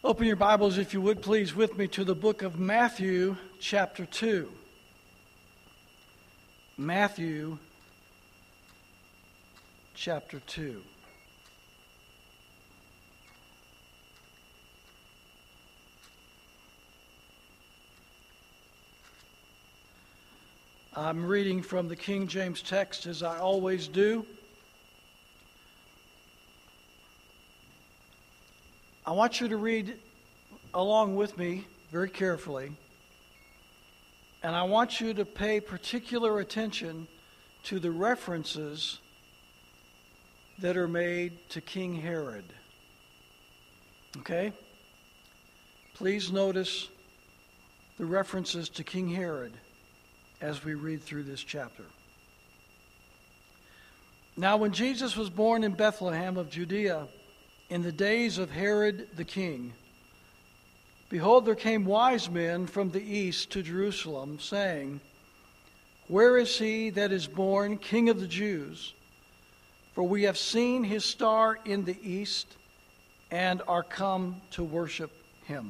Open your Bibles, if you would, please, with me to the book of Matthew, chapter 2. Matthew, chapter 2. I'm reading from the King James text, as I always do. I want you to read along with me very carefully, and I want you to pay particular attention to the references that are made to King Herod. Okay? Please notice the references to King Herod as we read through this chapter. Now, when Jesus was born in Bethlehem of Judea, in the days of Herod the king, behold, there came wise men from the east to Jerusalem, saying, Where is he that is born King of the Jews? For we have seen his star in the east, and are come to worship him.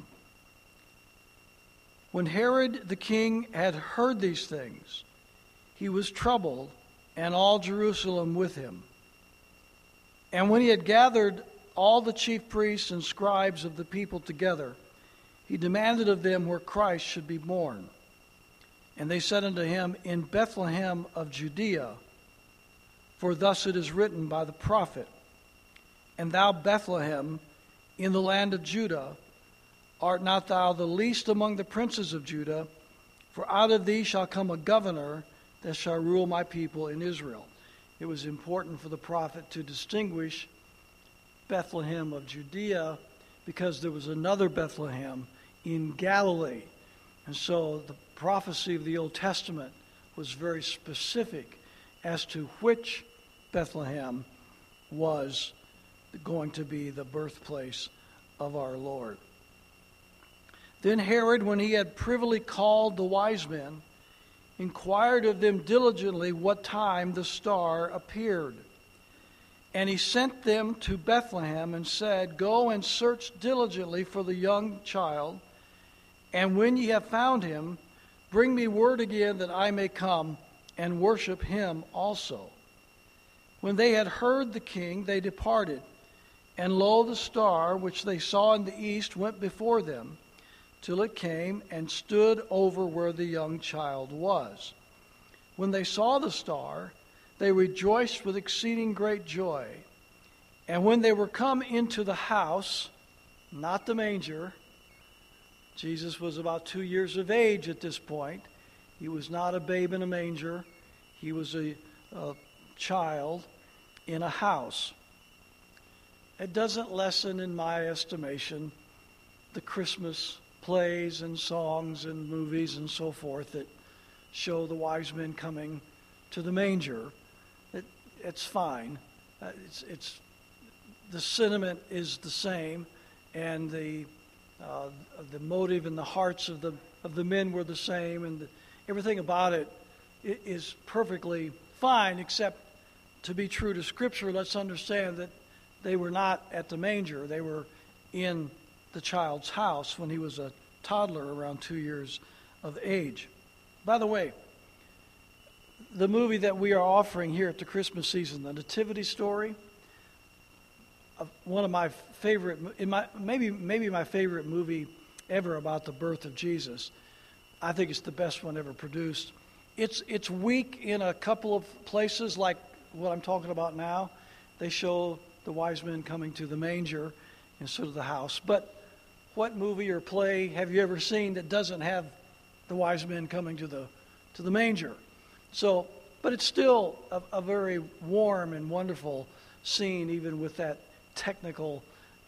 When Herod the king had heard these things, he was troubled, and all Jerusalem with him. And when he had gathered all the chief priests and scribes of the people together, he demanded of them where Christ should be born. And they said unto him, In Bethlehem of Judea, for thus it is written by the prophet, And thou, Bethlehem, in the land of Judah, art not thou the least among the princes of Judah? For out of thee shall come a governor that shall rule my people in Israel. It was important for the prophet to distinguish Bethlehem of Judea because there was another Bethlehem in Galilee. And so the prophecy of the Old Testament was very specific as to which Bethlehem was going to be the birthplace of our Lord. Then Herod, when he had privily called the wise men, inquired of them diligently what time the star appeared. And he sent them to Bethlehem and said, Go and search diligently for the young child, and when ye have found him, bring me word again that I may come and worship him also. When they had heard the king, they departed. And lo, the star which they saw in the east went before them, till it came and stood over where the young child was. When they saw the star, they rejoiced with exceeding great joy. And when they were come into the house, not the manger, Jesus was about 2 years of age at this point. He was not a babe in a manger. He was a child in a house. It doesn't lessen, in my estimation, the Christmas plays and songs and movies and so forth that show the wise men coming to the manger. It's fine. It's the sentiment is the same, and the motive and the hearts of the men were the same, and everything about it is perfectly fine. Except, to be true to Scripture, let's understand that they were not at the manger. They were in the child's house when he was a toddler, around 2 years of age. By the way, the movie that we are offering here at the Christmas season, The Nativity Story, one of my favorite, maybe my favorite movie ever about the birth of Jesus. I think it's the best one ever produced. It's weak in a couple of places, like what I'm talking about now. They show the wise men coming to the manger instead of the house. But what movie or play have you ever seen that doesn't have the wise men coming to the manger? So, but it's still a very warm and wonderful scene, even with that technical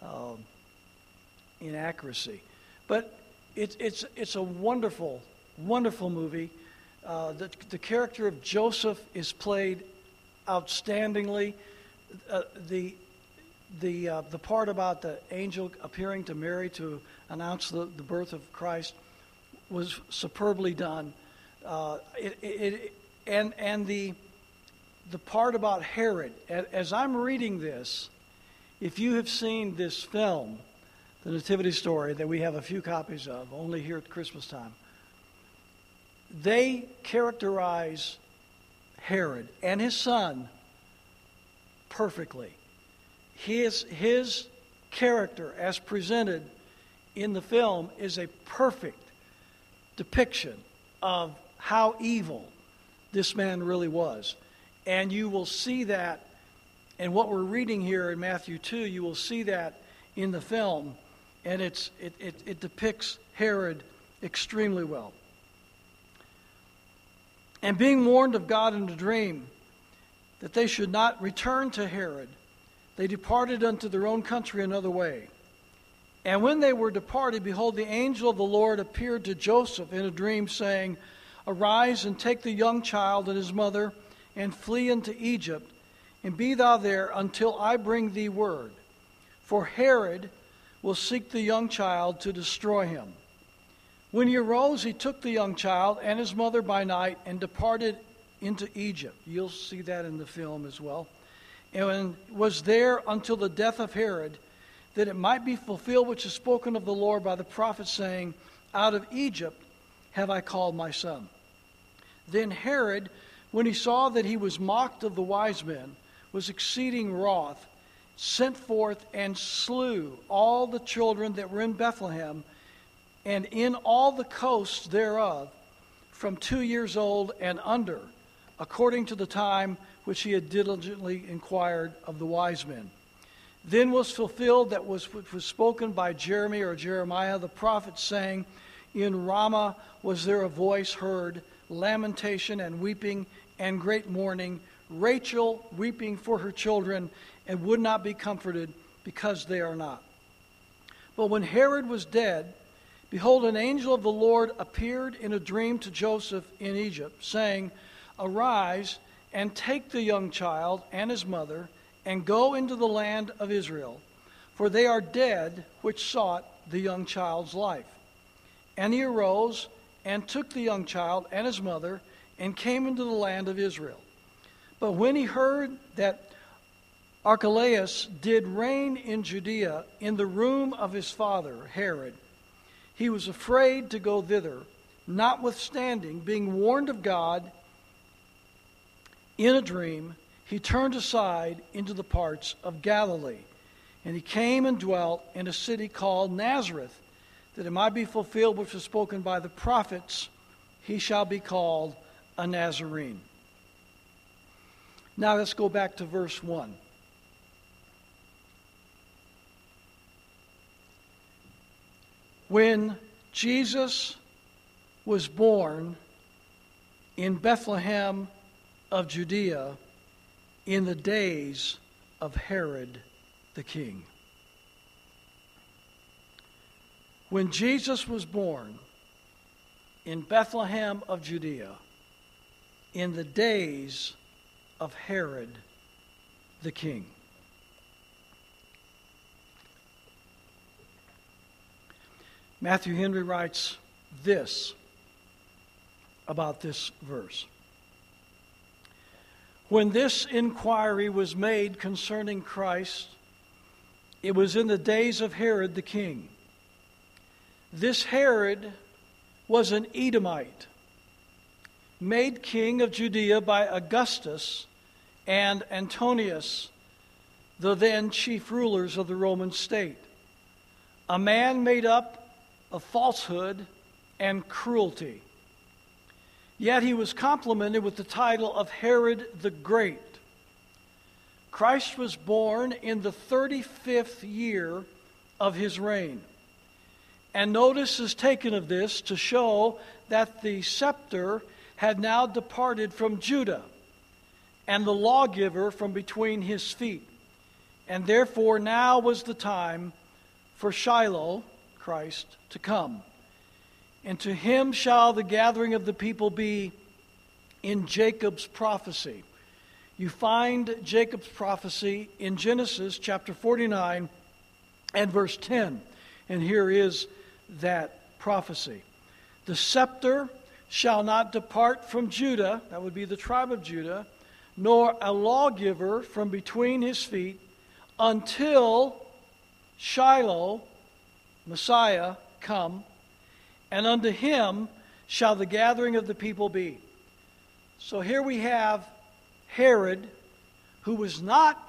inaccuracy. But it's a wonderful, wonderful movie. The character of Joseph is played outstandingly. The part about the angel appearing to Mary to announce the birth of Christ was superbly done. And the part about Herod, as I'm reading this, if you have seen this film, the nativity story that we have a few copies of, only here at Christmas time, they characterize Herod and his son perfectly. His character as presented in the film is a perfect depiction of how evil this man really was. And you will see that in what we're reading here in Matthew 2. You will see that in the film, and it depicts Herod extremely well. And being warned of God in a dream that they should not return to Herod, they departed unto their own country another way. And when they were departed, behold, the angel of the Lord appeared to Joseph in a dream, saying, Arise and take the young child and his mother, and flee into Egypt, and be thou there until I bring thee word. For Herod will seek the young child to destroy him. When he arose, he took the young child and his mother by night and departed into Egypt. You'll see that in the film as well. And was there until the death of Herod, that it might be fulfilled which is spoken of the Lord by the prophet, saying, Out of Egypt have I called my son. Then Herod, when he saw that he was mocked of the wise men, was exceeding wroth, sent forth and slew all the children that were in Bethlehem, and in all the coasts thereof, from 2 years old and under, according to the time which he had diligently inquired of the wise men. Then was fulfilled that which was spoken by Jeremy or Jeremiah the prophet, saying, In Ramah was there a voice heard, lamentation and weeping and great mourning, Rachel weeping for her children, and would not be comforted, because they are not. But when Herod was dead, behold, an angel of the Lord appeared in a dream to Joseph in Egypt, saying, Arise and take the young child and his mother, and go into the land of Israel, for they are dead which sought the young child's life. And he arose and took the young child and his mother, and came into the land of Israel. But when he heard that Archelaus did reign in Judea in the room of his father Herod, he was afraid to go thither, notwithstanding, being warned of God in a dream, he turned aside into the parts of Galilee. And he came and dwelt in a city called Nazareth, that it might be fulfilled which was spoken by the prophets, He shall be called a Nazarene. Now let's go back to verse 1. When Jesus was born in Bethlehem of Judea in the days of Herod the king. When Jesus was born in Bethlehem of Judea in the days of Herod the king. Matthew Henry writes this about this verse. When this inquiry was made concerning Christ, it was in the days of Herod the king. This Herod was an Edomite, made king of Judea by Augustus and Antonius, the then chief rulers of the Roman state. A man made up of falsehood and cruelty. Yet he was complimented with the title of Herod the Great. Christ was born in the 35th year of his reign. And notice is taken of this to show that the scepter had now departed from Judah, and the lawgiver from between his feet. And therefore now was the time for Shiloh, Christ, to come. And to him shall the gathering of the people be in Jacob's prophecy. You find Jacob's prophecy in Genesis chapter 49 and verse 10. And here is that prophecy. The scepter shall not depart from Judah, that would be the tribe of Judah, nor a lawgiver from between his feet, until Shiloh, Messiah, come, and unto him shall the gathering of the people be. So here we have Herod, who was not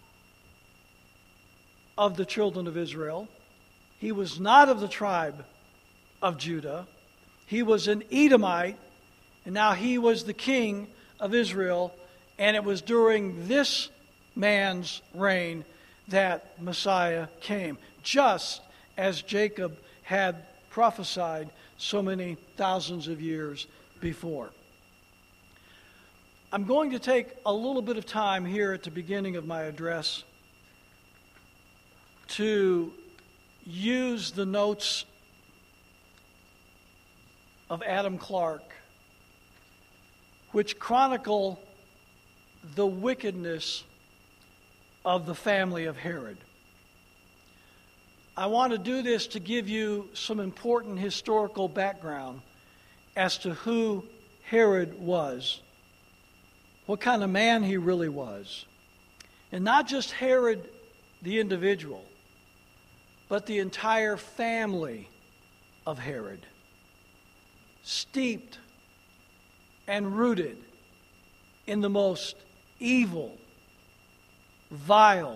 of the children of Israel. He was not of the tribe of Judah. He was an Edomite, and now he was the king of Israel, and it was during this man's reign that Messiah came, just as Jacob had prophesied so many thousands of years before. I'm going to take a little bit of time here at the beginning of my address to use the notes of Adam Clarke, which chronicle the wickedness of the family of Herod. I want to do this to give you some important historical background as to who Herod was, what kind of man he really was. And not just Herod the individual, but the entire family of Herod, steeped and rooted in the most evil, vile,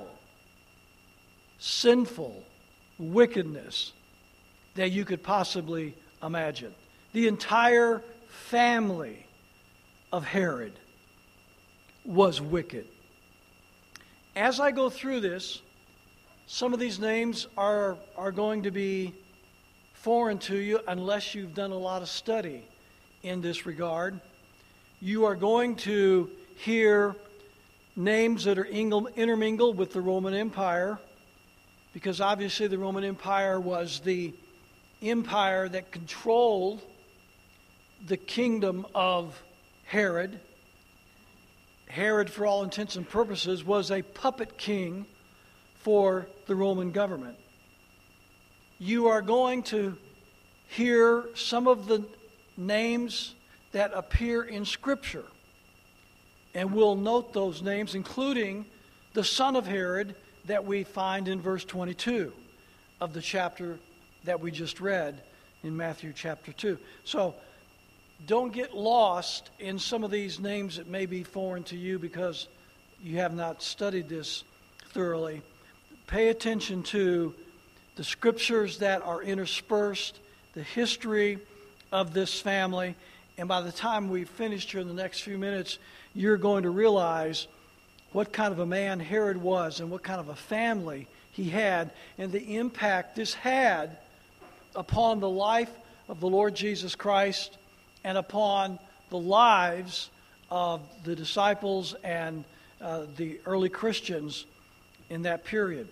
sinful wickedness that you could possibly imagine. The entire family of Herod was wicked. As I go through this, some of these names are going to be foreign to you unless you've done a lot of study in this regard. You are going to hear names that are intermingled with the Roman Empire, because obviously the Roman Empire was the empire that controlled the kingdom of Herod. Herod, for all intents and purposes, was a puppet king for the Roman government. You are going to hear some of the names that appear in Scripture, and we'll note those names, including the son of Herod that we find in verse 22 of the chapter that we just read in Matthew chapter 2. So don't get lost in some of these names that may be foreign to you because you have not studied this thoroughly. Pay attention to the scriptures that are interspersed, the history of this family, and by the time we've finished here in the next few minutes, you're going to realize what kind of a man Herod was and what kind of a family he had, and the impact this had upon the life of the Lord Jesus Christ and upon the lives of the disciples and the early Christians in that period.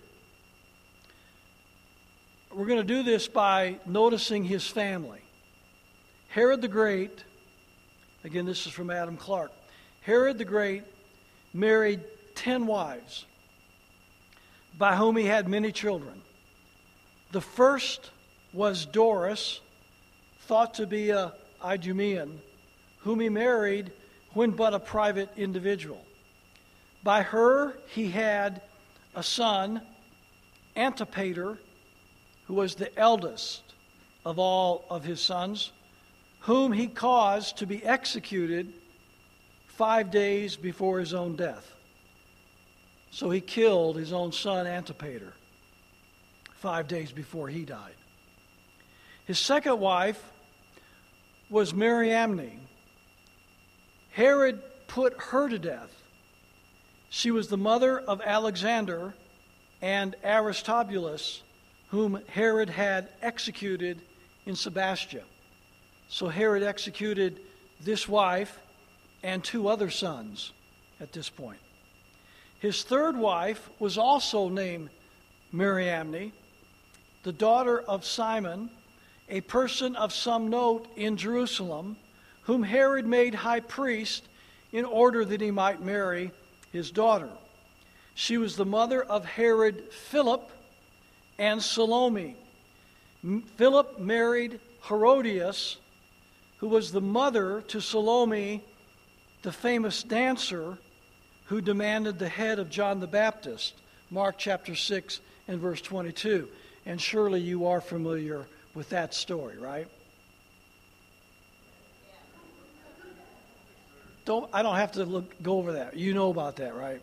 We're going to do this by noticing his family. Herod the Great, again, this is from Adam Clarke. Herod the Great married 10 wives, by whom he had many children. The first was Doris, thought to be a Idumean, whom he married when but a private individual. By her he had a son, Antipater, who was the eldest of all of his sons, whom he caused to be executed 5 days before his own death. So he killed his own son Antipater 5 days before he died. His second wife was Mariamne. Herod put her to death. She was the mother of Alexander and Aristobulus, whom Herod had executed in Sebastia. So Herod executed this wife and 2 other sons at this point. His third wife was also named Mariamne, the daughter of Simon, a person of some note in Jerusalem, whom Herod made high priest in order that he might marry his daughter. She was the mother of Herod Philip and Salome. Philip married Herodias, who was the mother to Salome, the famous dancer who demanded the head of John the Baptist, Mark chapter 6 and verse 22. And surely you are familiar with that story, right? I don't have to go over that. You know about that, right?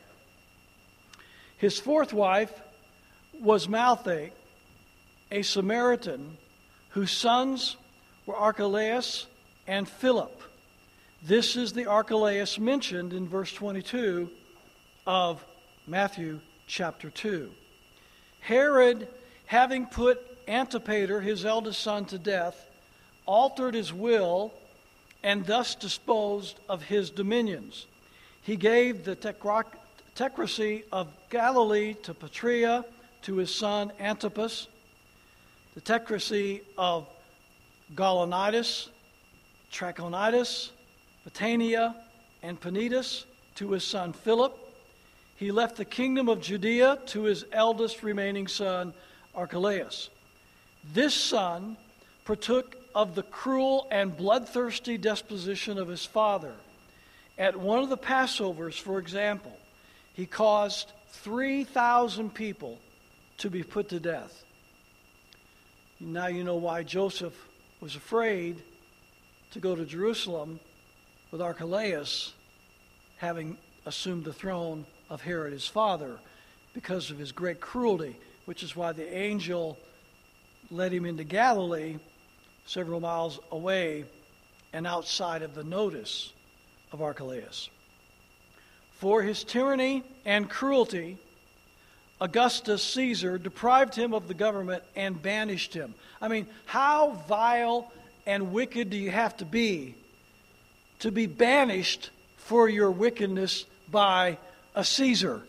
His fourth wife was Malthae, a Samaritan, whose sons were Archelaus and Philip. This is the Archelaus mentioned in verse 22 of Matthew chapter 2. Herod, having put Antipater, his eldest son, to death, altered his will and thus disposed of his dominions. He gave the tetrarchy of Galilee to Petrea, to his son Antipas, the tetrarchy of Gaulonitis, Trachonitis, Battania, and Panitas to his son Philip. He left the kingdom of Judea to his eldest remaining son, Archelaus. This son partook of the cruel and bloodthirsty disposition of his father. At one of the Passovers, for example, he caused 3,000 people to be put to death. Now you know why Joseph was afraid to go to Jerusalem with Archelaus having assumed the throne of Herod his father, because of his great cruelty, which is why the angel led him into Galilee, several miles away and outside of the notice of Archelaus. For his tyranny and cruelty, Augustus Caesar deprived him of the government and banished him. I mean, how vile and wicked do you have to be banished for your wickedness by a Caesar?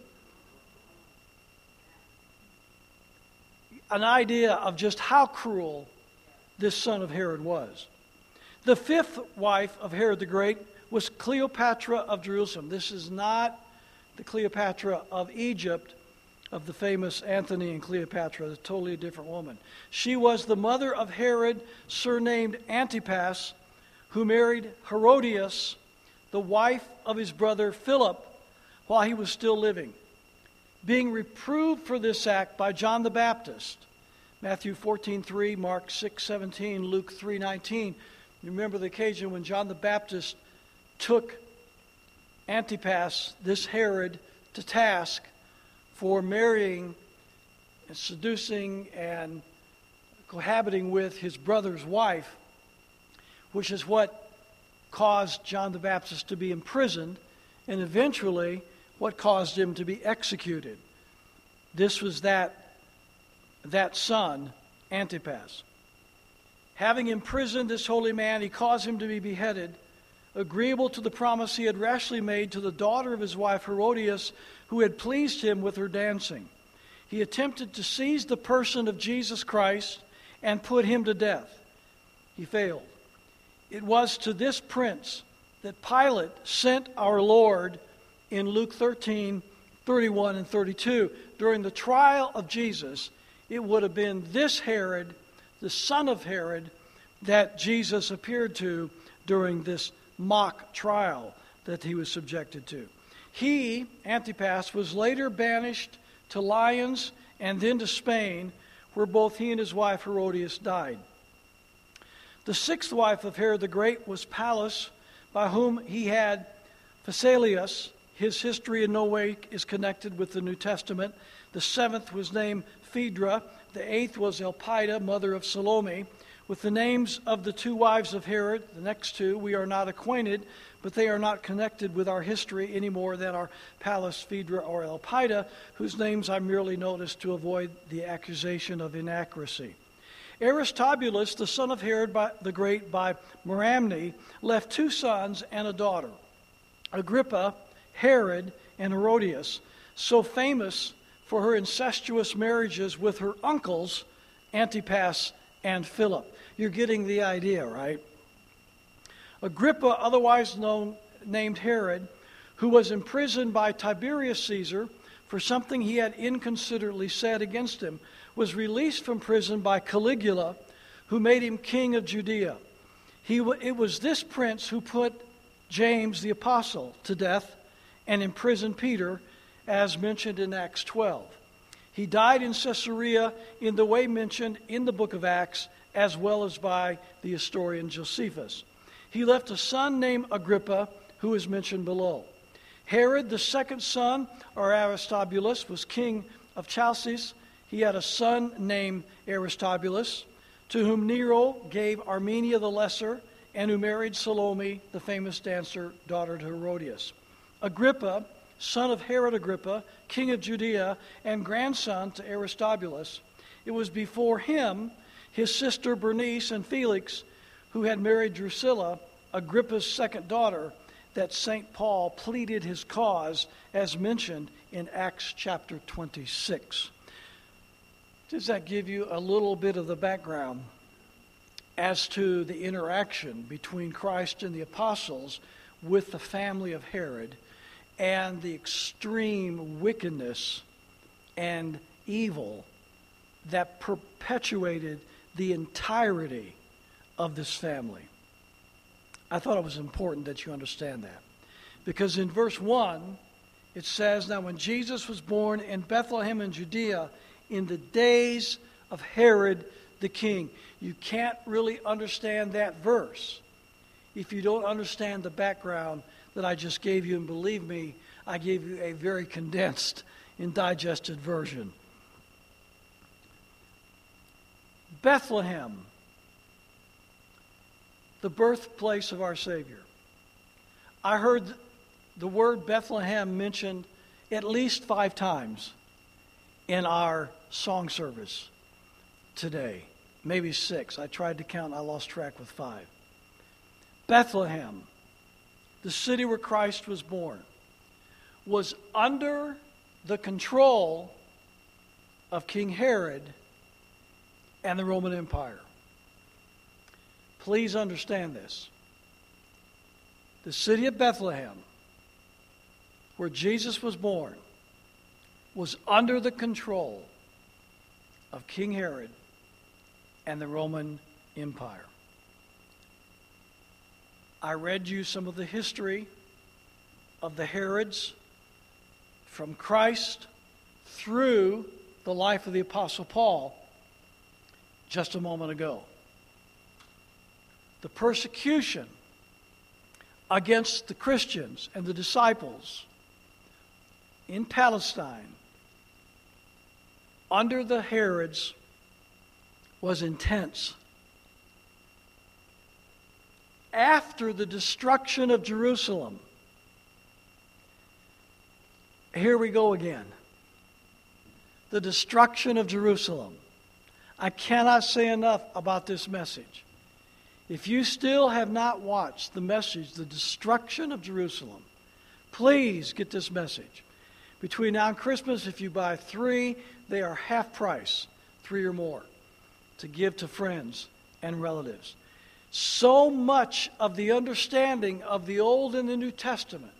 An idea of just how cruel this son of Herod was. The fifth wife of Herod the Great was Cleopatra of Jerusalem. This is not the Cleopatra of Egypt, of the famous Antony and Cleopatra, a totally different woman. She was the mother of Herod, surnamed Antipas, who married Herodias, the wife of his brother Philip, while he was still living. Being reproved for this act by John the Baptist, Matthew 14:3, Mark 6:17, Luke 3:19. You remember the occasion when John the Baptist took Antipas, this Herod, to task for marrying and seducing and cohabiting with his brother's wife, which is what caused John the Baptist to be imprisoned, and eventually what caused him to be executed. This was that son, Antipas. Having imprisoned this holy man, he caused him to be beheaded, agreeable to the promise he had rashly made to the daughter of his wife Herodias, who had pleased him with her dancing. He attempted to seize the person of Jesus Christ and put him to death. He failed. It was to this prince that Pilate sent our Lord in Luke 13:31 and 32. During the trial of Jesus, it would have been this Herod, the son of Herod, that Jesus appeared to during this mock trial that he was subjected to. He, Antipas, was later banished to Lyons and then to Spain, where both he and his wife Herodias died. The sixth wife of Herod the Great was Pallas, by whom he had Phasaelus. His history in no way is connected with the New Testament. The seventh was named Phaedra. The eighth was Elpida, mother of Salome. With the names of the two wives of Herod, the next two, we are not acquainted, but they are not connected with our history any more than are Pallas, Phaedra, or Elpida, whose names I merely noticed to avoid the accusation of inaccuracy. Aristobulus, the son of Herod the Great by Meramne, left two sons and a daughter, Agrippa, Herod, and Herodias, so famous for her incestuous marriages with her uncles, Antipas and Philip. You're getting the idea, right? Agrippa, otherwise named Herod, who was imprisoned by Tiberius Caesar for something he had inconsiderately said against him, was released from prison by Caligula, who made him king of Judea. It was this prince who put James the apostle to death and imprisoned Peter, as mentioned in Acts 12. He died in Caesarea in the way mentioned in the book of Acts, as well as by the historian Josephus. He left a son named Agrippa, who is mentioned below. Herod, the second son, or Aristobulus, was king of Chalcis. He had a son named Aristobulus, to whom Nero gave Armenia the Lesser, and who married Salome, the famous dancer, daughter to Herodias. Agrippa, son of Herod Agrippa, king of Judea, and grandson to Aristobulus. It was before him, his sister Bernice and Felix, who had married Drusilla, Agrippa's second daughter, that St. Paul pleaded his cause, as mentioned in Acts chapter 26. Does that give you a little bit of the background as to the interaction between Christ and the apostles with the family of Herod and the extreme wickedness and evil that perpetuated the entirety of this family? I thought it was important that you understand that. Because in verse 1, it says, "Now when Jesus was born in Bethlehem in Judea in the days of Herod the king." You can't really understand that verse if you don't understand the background that I just gave you. And believe me, I gave you a very condensed and digested version. Bethlehem, the birthplace of our Savior. I heard the word Bethlehem mentioned at least 5 times in our song service today. Maybe 6. I tried to count. I lost track with 5. Bethlehem, the city where Christ was born, was under the control of King Herod and the Roman Empire. Please understand this. The city of Bethlehem, where Jesus was born, was under the control of King Herod and the Roman Empire. I read you some of the history of the Herods from Christ through the life of the Apostle Paul just a moment ago. The persecution against the Christians and the disciples in Palestine under the Herods was intense. After the destruction of Jerusalem, here we go again. The destruction of Jerusalem. I cannot say enough about this message. If you still have not watched the message, The Destruction of Jerusalem, please get this message. Between now and Christmas, if you buy 3, they are half price, 3 or more, to give to friends and relatives. So much of the understanding of the Old and the New Testament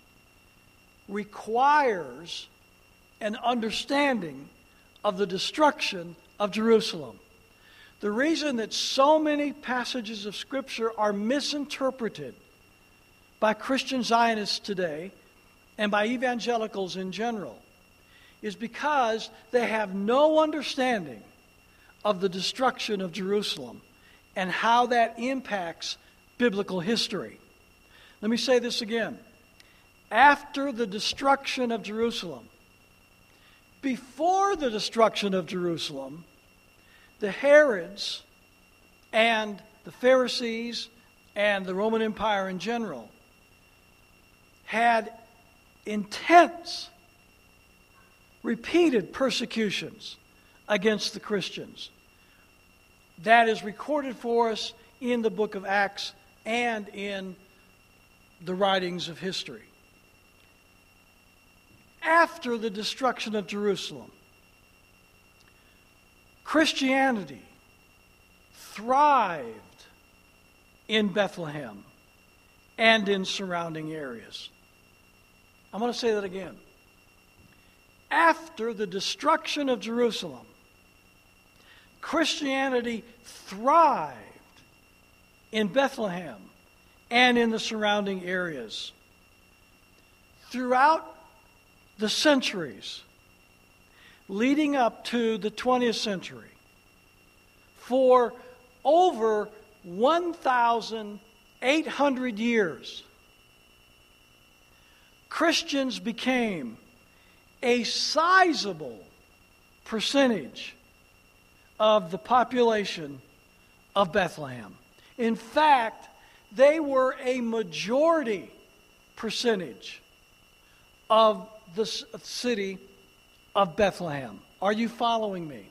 requires an understanding of the destruction of Jerusalem. The reason that so many passages of Scripture are misinterpreted by Christian Zionists today and by evangelicals in general is because they have no understanding of the destruction of Jerusalem and how that impacts biblical history. Let me say this again. After the destruction of Jerusalem, before the destruction of Jerusalem, the Herods and the Pharisees and the Roman Empire in general had intense, repeated persecutions against the Christians. That is recorded for us in the book of Acts and in the writings of history. After the destruction of Jerusalem, Christianity thrived in Bethlehem and in surrounding areas. I'm going to say that again. After the destruction of Jerusalem, Christianity thrived in Bethlehem and in the surrounding areas. Throughout the centuries, leading up to the 20th century, for over 1,800 years, Christians became a sizable percentage of the population of Bethlehem. In fact, they were a majority percentage of the city of Bethlehem. Are you following me?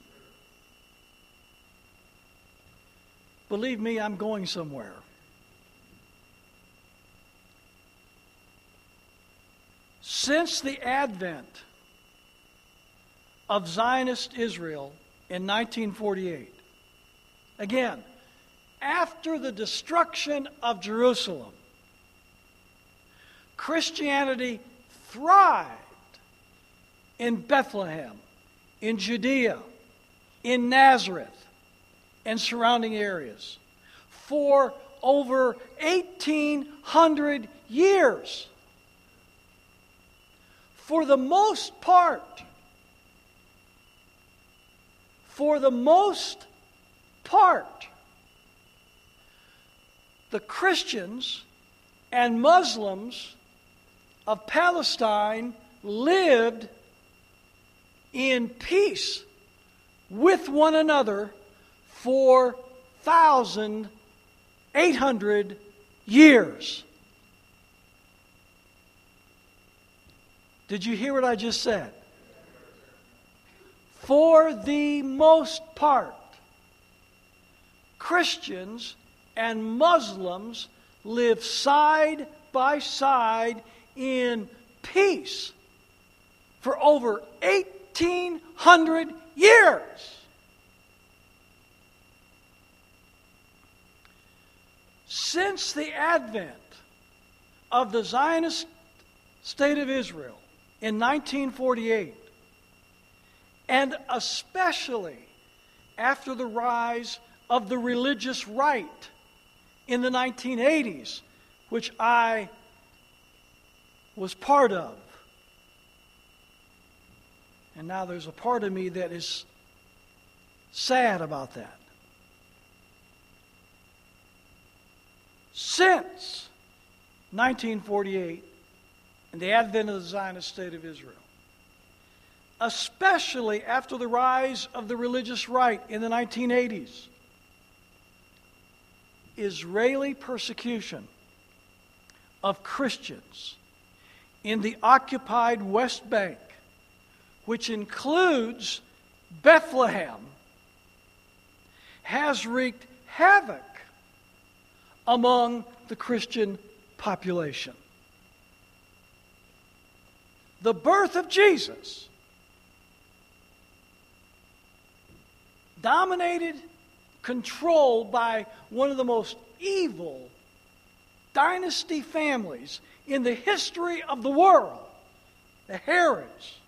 Believe me, I'm going somewhere. Since the advent of Zionist Israel in 1948, again, after the destruction of Jerusalem, Christianity thrived in Bethlehem, in Judea, in Nazareth, and surrounding areas for over 1,800 years. For the most part, the Christians and Muslims of Palestine lived in peace with one another for 1,800 years. Did you hear what I just said? For the most part, Christians and Muslims live side by side in peace for over 1,800 years. Since the advent of the Zionist State of Israel in 1948, and especially after the rise of the religious right in the 1980s, which I was part of. And now there's a part of me that is sad about that. Since 1948 and the advent of the Zionist State of Israel, especially after the rise of the religious right in the 1980s, Israeli persecution of Christians in the occupied West Bank, which includes Bethlehem, has wreaked havoc among the Christian population. The birth of Jesus dominated, controlled by one of the most evil dynasty families in the history of the world, the Herods,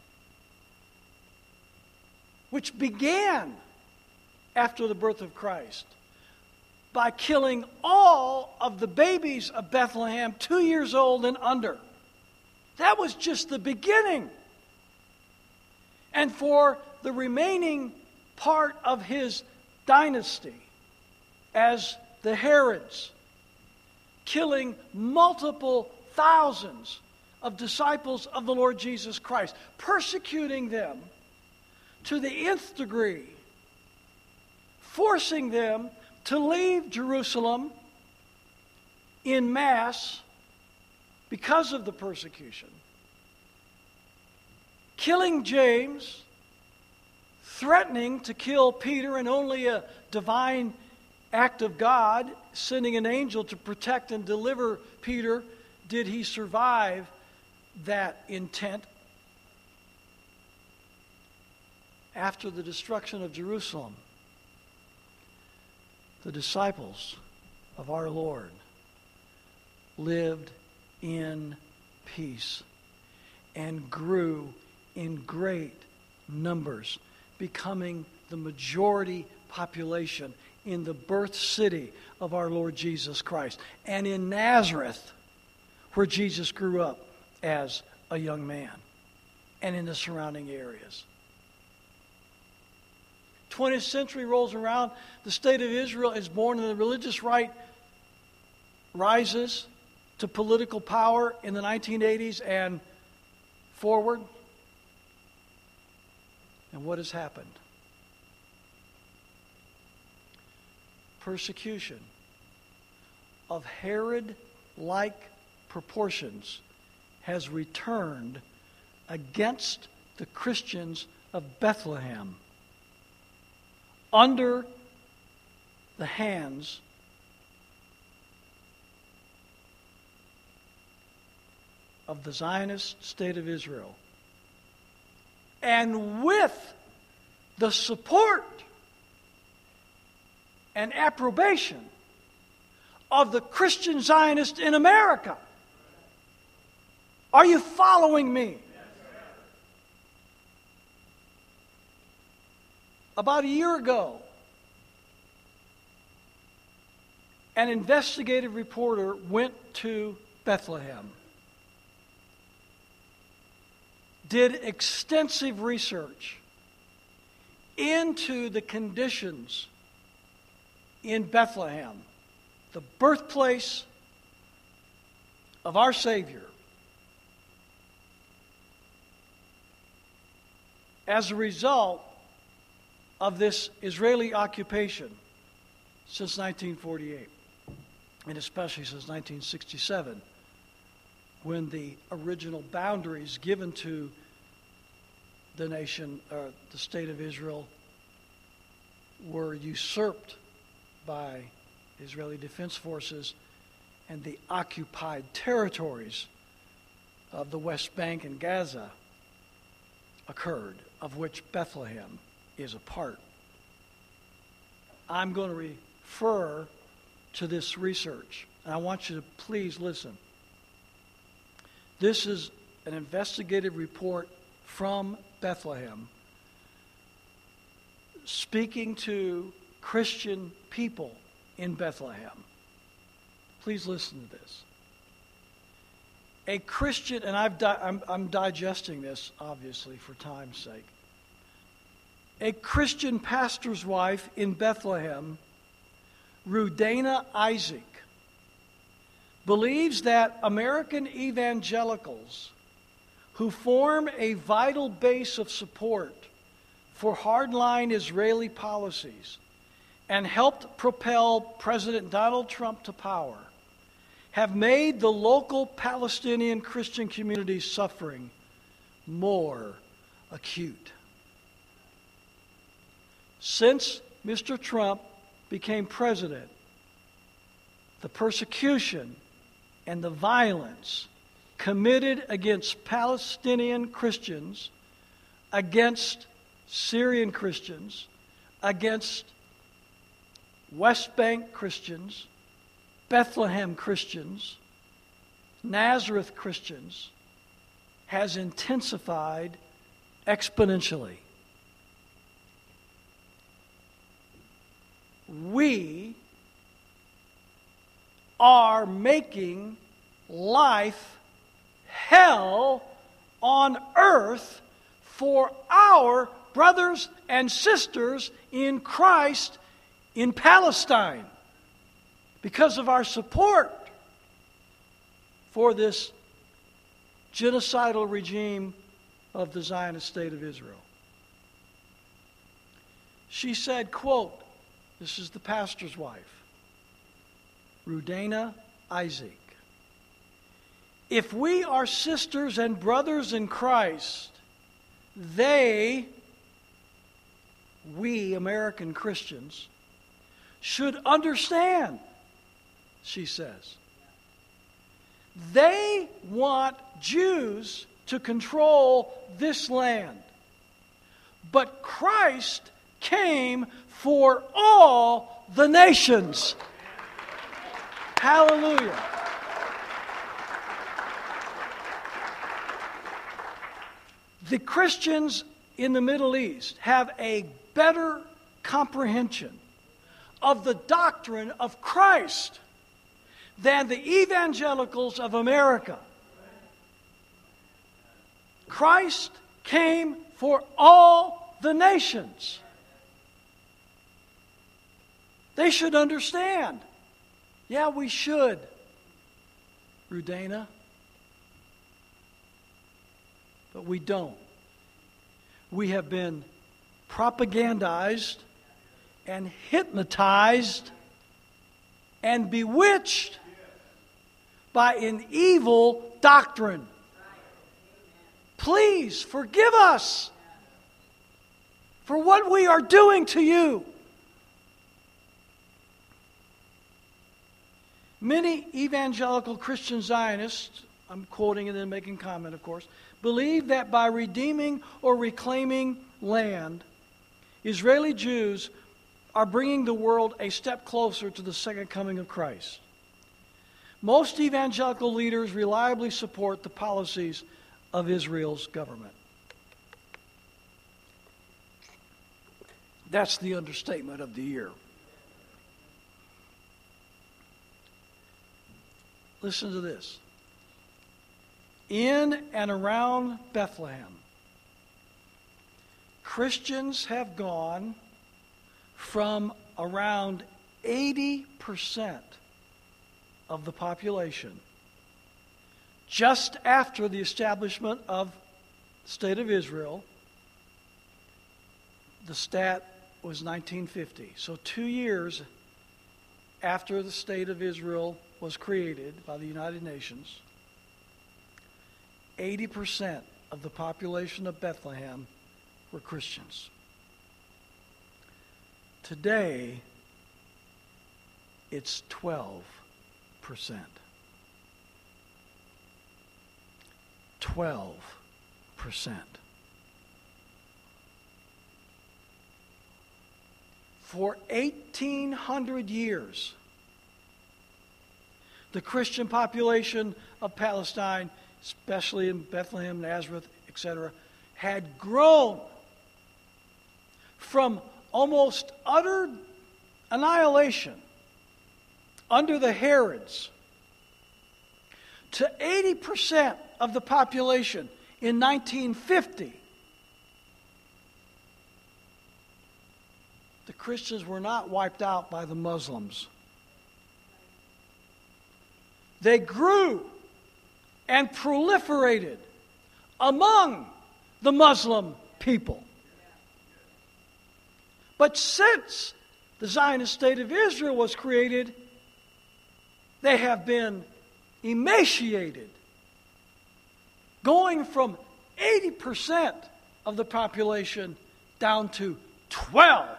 which began after the birth of Christ by killing all of the babies of Bethlehem 2 years old and under. That was just the beginning. And for the remaining part of his dynasty, as the Herods, killing multiple thousands of disciples of the Lord Jesus Christ, persecuting them to the nth degree, forcing them to leave Jerusalem in mass because of the persecution, killing James, threatening to kill Peter, and only a divine act of God, sending an angel to protect and deliver Peter, did he survive that intent. After the destruction of Jerusalem, the disciples of our Lord lived in peace and grew in great numbers, becoming the majority population in the birth city of our Lord Jesus Christ, and in Nazareth, where Jesus grew up as a young man, and in the surrounding areas. 20th century rolls around, the state of Israel is born, and the religious right rises to political power in the 1980s and forward. And what has happened? Persecution of Herod-like proportions has returned against the Christians of Bethlehem under the hands of the Zionist state of Israel, and with the support and approbation of the Christian Zionists in America. Are you following me? About a year ago, an investigative reporter went to Bethlehem, did extensive research into the conditions in Bethlehem, the birthplace of our Savior. As a result of this Israeli occupation since 1948, and especially since 1967, when the original boundaries given to the nation, the state of Israel, were usurped by Israeli Defense Forces, and the occupied territories of the West Bank and Gaza occurred, of which Bethlehem is a part. I'm going to refer to this research, and I want you to please listen. This is an investigative report from Bethlehem speaking to Christian people in Bethlehem. Please listen to this. A Christian, and I'm digesting this, obviously, for time's sake. A Christian pastor's wife in Bethlehem, Rudana Isaac, believes that American evangelicals who form a vital base of support for hardline Israeli policies and helped propel President Donald Trump to power have made the local Palestinian Christian community's suffering more acute. Since Mr. Trump became president, the persecution and the violence committed against Palestinian Christians, against Syrian Christians, against West Bank Christians, Bethlehem Christians, Nazareth Christians, has intensified exponentially. We are making life hell on earth for our brothers and sisters in Christ in Palestine because of our support for this genocidal regime of the Zionist state of Israel. She said, quote, this is the pastor's wife, Rudana Isaac. If we are sisters and brothers in Christ, we American Christians, should understand, she says. They want Jews to control this land. But Christ came for all the nations. Hallelujah. The Christians in the Middle East have a better comprehension of the doctrine of Christ than the evangelicals of America. Christ came for all the nations. They should understand. Yeah, we should. Rudana. But we don't. We have been propagandized and hypnotized and bewitched by an evil doctrine. Please forgive us for what we are doing to you. Many evangelical Christian Zionists, I'm quoting and then making comment, of course, believe that by redeeming or reclaiming land, Israeli Jews are bringing the world a step closer to the second coming of Christ. Most evangelical leaders reliably support the policies of Israel's government. That's the understatement of the year. Listen to this. In and around Bethlehem, Christians have gone from around 80% of the population just after the establishment of the State of Israel. The stat was 1950. So 2 years after the State of Israel was created by the United Nations, 80% of the population of Bethlehem were Christians. Today, it's 12%. 12%. For 1,800 years, the Christian population of Palestine, especially in Bethlehem, Nazareth, etc., had grown from almost utter annihilation under the Herods to 80% of the population in 1950. The Christians were not wiped out by the Muslims. They grew and proliferated among the Muslim people. But since the Zionist State of Israel was created, they have been emaciated, going from 80% of the population down to 12%.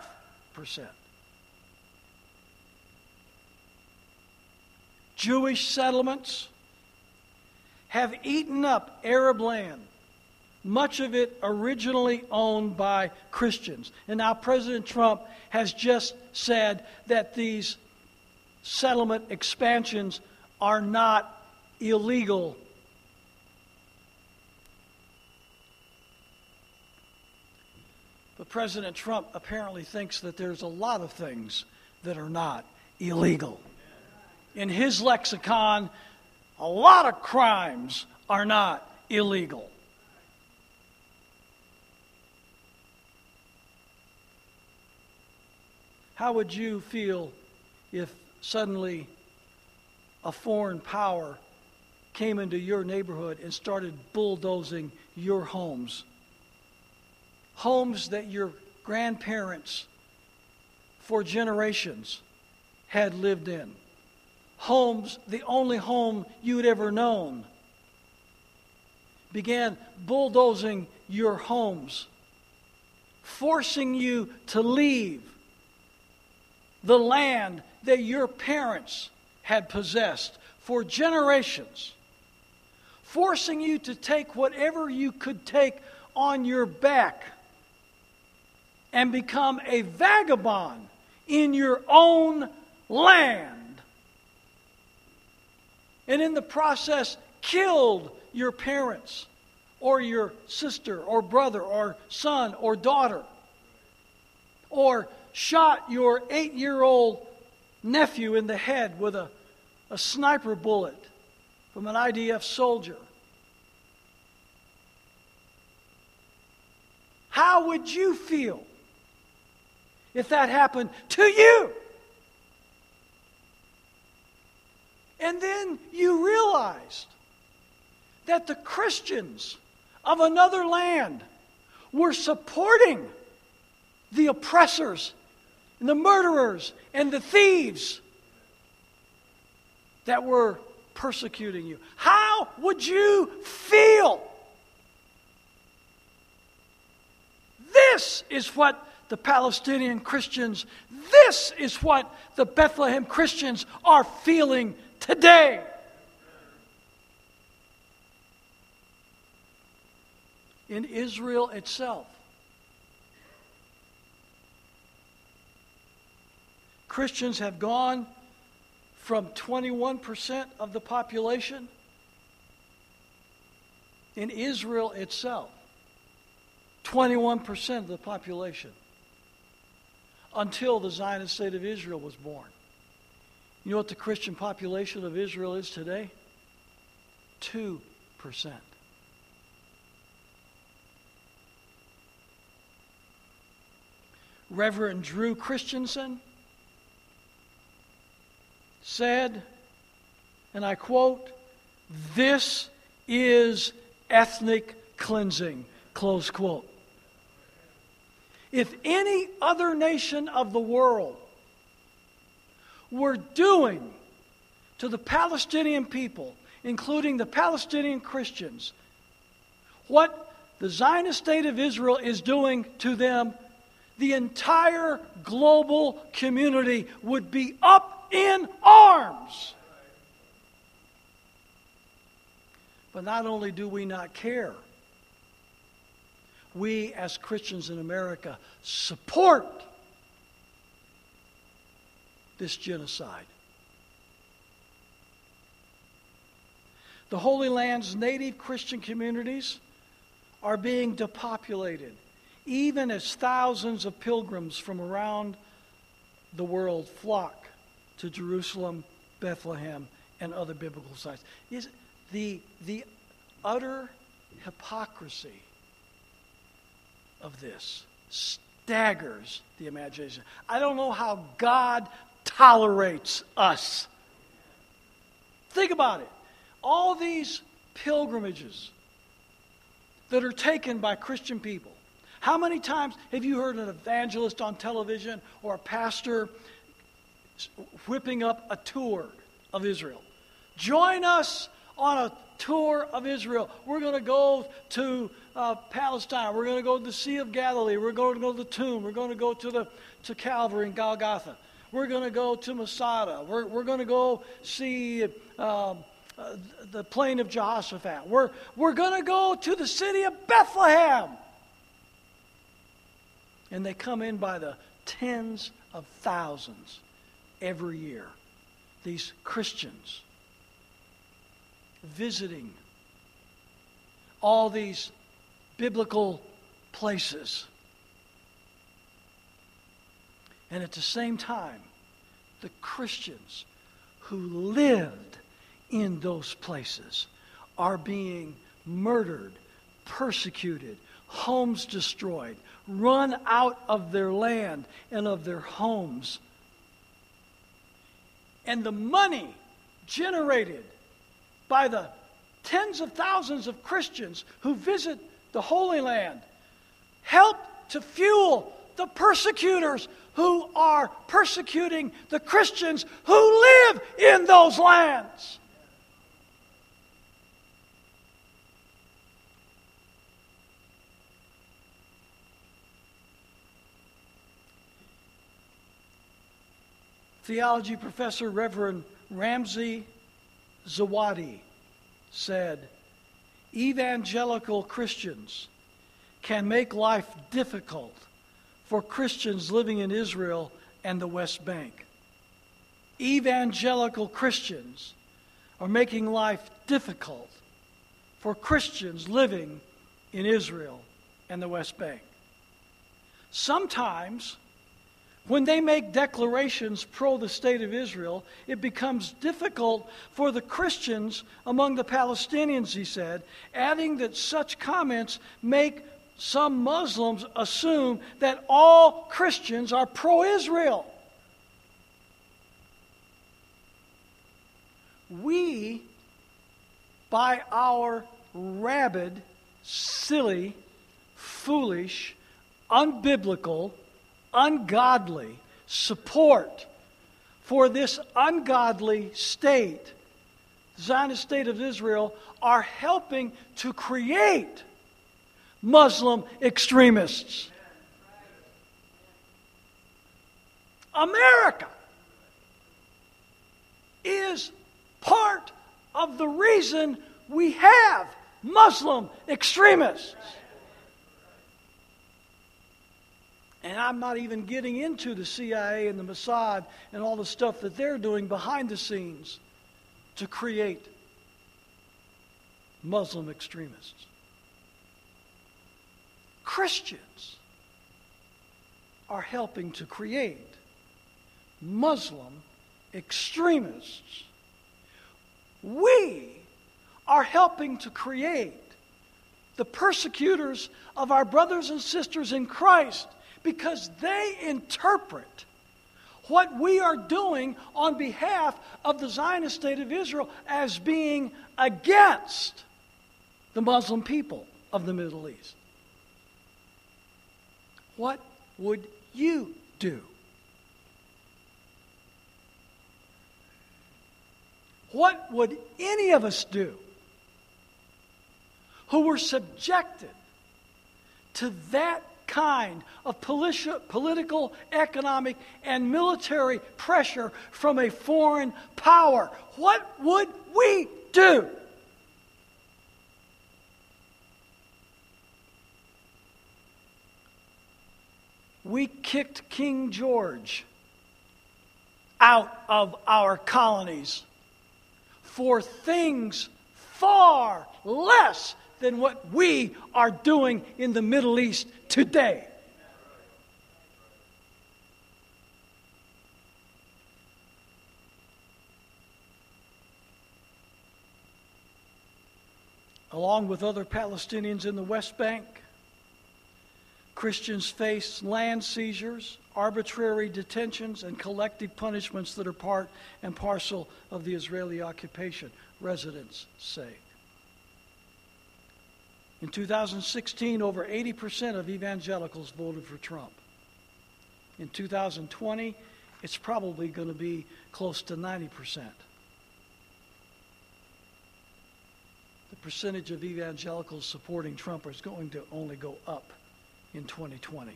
Jewish settlements have eaten up Arab land, much of it originally owned by Christians. And now President Trump has just said that these settlement expansions are not illegal. But President Trump apparently thinks that there's a lot of things that are not illegal. In his lexicon, a lot of crimes are not illegal. How would you feel if suddenly a foreign power came into your neighborhood and started bulldozing your homes? Homes that your grandparents for generations had lived in. Homes, the only home you'd ever known, began bulldozing your homes, forcing you to leave the land that your parents had possessed for generations, forcing you to take whatever you could take on your back and become a vagabond in your own land. And in the process, killed your parents, or your sister, or brother, or son, or daughter, or shot your 8-year-old nephew in the head with a sniper bullet from an IDF soldier. How would you feel if that happened to you? And then you realized that the Christians of another land were supporting the oppressors and the murderers and the thieves that were persecuting you. How would you feel? This is what the Palestinian Christians, this is what the Bethlehem Christians are feeling today. In Israel itself, Christians have gone from 21% of the population in Israel itself, 21% of the population, until the Zionist state of Israel was born. You know what the Christian population of Israel is today? 2%. Reverend Drew Christensen said, and I quote, "This is ethnic cleansing," close quote. If any other nation of the world were doing to the Palestinian people, including the Palestinian Christians, what the Zionist state of Israel is doing to them, the entire global community would be up in arms. But not only do we not care, we as Christians in America support this genocide. The Holy Land's native Christian communities are being depopulated, even as thousands of pilgrims from around the world flock to Jerusalem, Bethlehem, and other biblical sites. Is the utter hypocrisy of this staggers the imagination. I don't know how God tolerates us. Think about it. All these pilgrimages that are taken by Christian people. How many times have you heard an evangelist on television or a pastor whipping up a tour of Israel? Join us on a tour of Israel. We're going to go to Palestine. We're going to go to the Sea of Galilee. We're going to go to the tomb. We're going to go to Calvary and Golgotha. We're going to go to Masada. We're going to go see the plain of Jehoshaphat. We're going to go to the city of Bethlehem. And they come in by the tens of thousands every year. These Christians visiting all these biblical places. And at the same time, the Christians who lived in those places are being murdered, persecuted, homes destroyed, run out of their land and of their homes. And the money generated by the tens of thousands of Christians who visit the Holy Land help to fuel the persecutors who are persecuting the Christians who live in those lands. Theology professor Reverend Ramsey Zawadi said, evangelical Christians can make life difficult for Christians living in Israel and the West Bank. Evangelical Christians are making life difficult for Christians living in Israel and the West Bank. Sometimes, when they make declarations pro the state of Israel, it becomes difficult for the Christians among the Palestinians, he said, adding that such comments make some Muslims assume that all Christians are pro-Israel. by our rabid, silly, foolish, unbiblical, ungodly support for this ungodly state, the Zionist state of Israel, are helping to create Muslim extremists. America is part of the reason we have Muslim extremists. And I'm not even getting into the CIA and the Mossad and all the stuff that they're doing behind the scenes to create Muslim extremists. Christians are helping to create Muslim extremists. We are helping to create the persecutors of our brothers and sisters in Christ, because they interpret what we are doing on behalf of the Zionist state of Israel as being against the Muslim people of the Middle East. What would you do? What would any of us do who were subjected to that kind of political, economic, and military pressure from a foreign power? What would we do? We kicked King George out of our colonies for things far less than what we are doing in the Middle East today. Along with other Palestinians in the West Bank, Christians face land seizures, arbitrary detentions, and collective punishments that are part and parcel of the Israeli occupation, residents say. In 2016, over 80% of evangelicals voted for Trump. In 2020, it's probably going to be close to 90%. The percentage of evangelicals supporting Trump is going to only go up in 2020.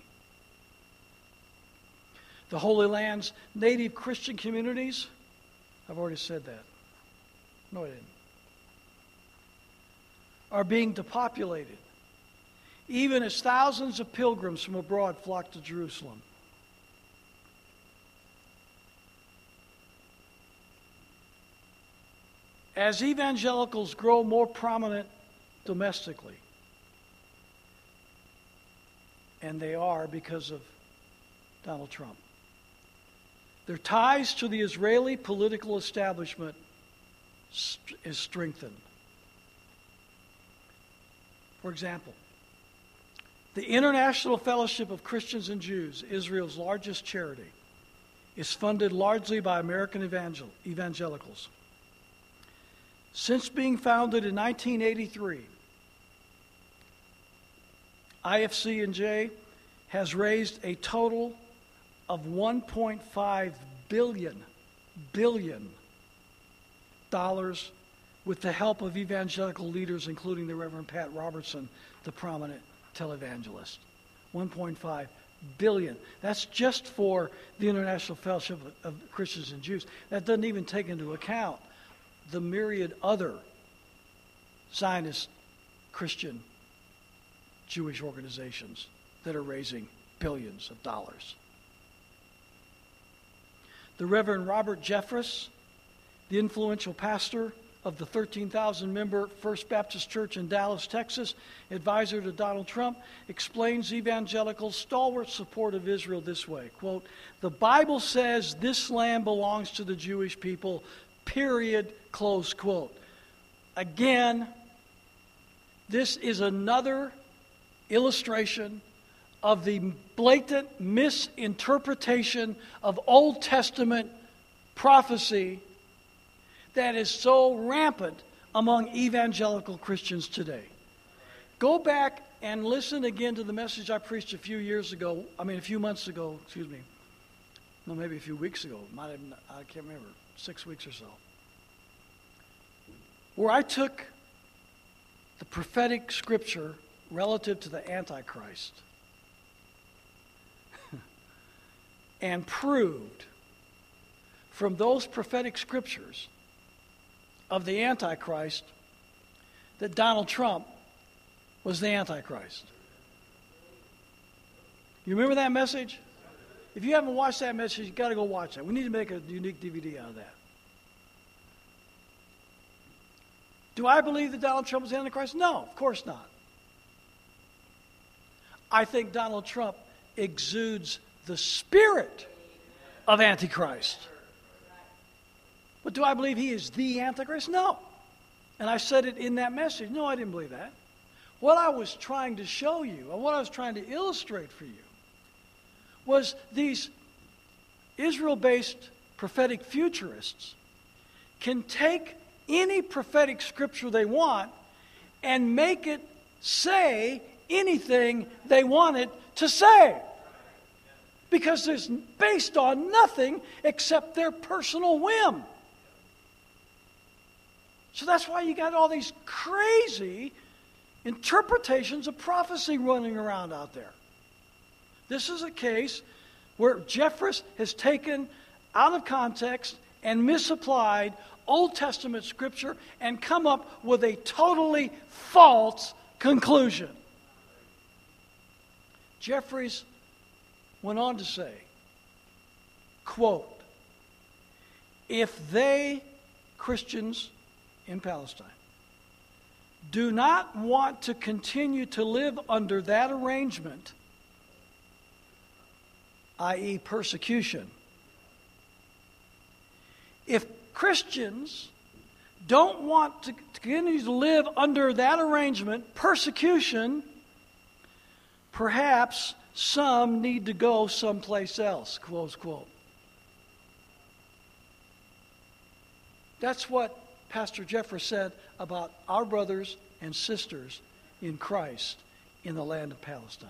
The Holy Land's native Christian communities, I've already said that. No, I didn't. Are being depopulated, even as thousands of pilgrims from abroad flock to Jerusalem. As evangelicals grow more prominent domestically, and they are because of Donald Trump, their ties to the Israeli political establishment is strengthened. For example, the International Fellowship of Christians and Jews, Israel's largest charity, is funded largely by American evangelicals. Since being founded in 1983, IFC&J has raised a total of $1.5 billion with the help of evangelical leaders, including the Reverend Pat Robertson, the prominent televangelist. $1.5 billion. That's just for the International Fellowship of Christians and Jews. That doesn't even take into account the myriad other Zionist Christian Jewish organizations that are raising billions of dollars. The Reverend Robert Jeffress, the influential pastor of the 13,000-member First Baptist Church in Dallas, Texas, advisor to Donald Trump, explains evangelicals' stalwart support of Israel this way, quote, "The Bible says this land belongs to the Jewish people, period," close quote. Again, this is another illustration of the blatant misinterpretation of Old Testament prophecy that is so rampant among evangelical Christians today. Go back and listen again to the message I preached a few months ago, no, maybe a few weeks ago. I can't remember, 6 weeks or so. Where I took the prophetic scripture relative to the Antichrist and proved from those prophetic scriptures of the Antichrist that Donald Trump was the Antichrist. You remember that message? If you haven't watched that message, you've got to go watch that. We need to make a unique DVD out of that. Do I believe that Donald Trump is the Antichrist? No, of course not. I think Donald Trump exudes the spirit of Antichrist. But do I believe he is the Antichrist? No. And I said it in that message. No, I didn't believe that. What I was trying to show you, and what I was trying to illustrate for you, was these Israel-based prophetic futurists can take any prophetic scripture they want and make it say anything they want it to say. Because it's based on nothing except their personal whim. So that's why you got all these crazy interpretations of prophecy running around out there. This is a case where Jeffress has taken out of context and misapplied Old Testament scripture and come up with a totally false conclusion. Jeffries went on to say, quote, if they, Christians in Palestine, do not want to continue to live under that arrangement, i.e. persecution, if Christians don't want to continue to live under that arrangement, persecution, perhaps some need to go someplace else, close quote. That's what Pastor Jeffress said about our brothers and sisters in Christ in the land of Palestine.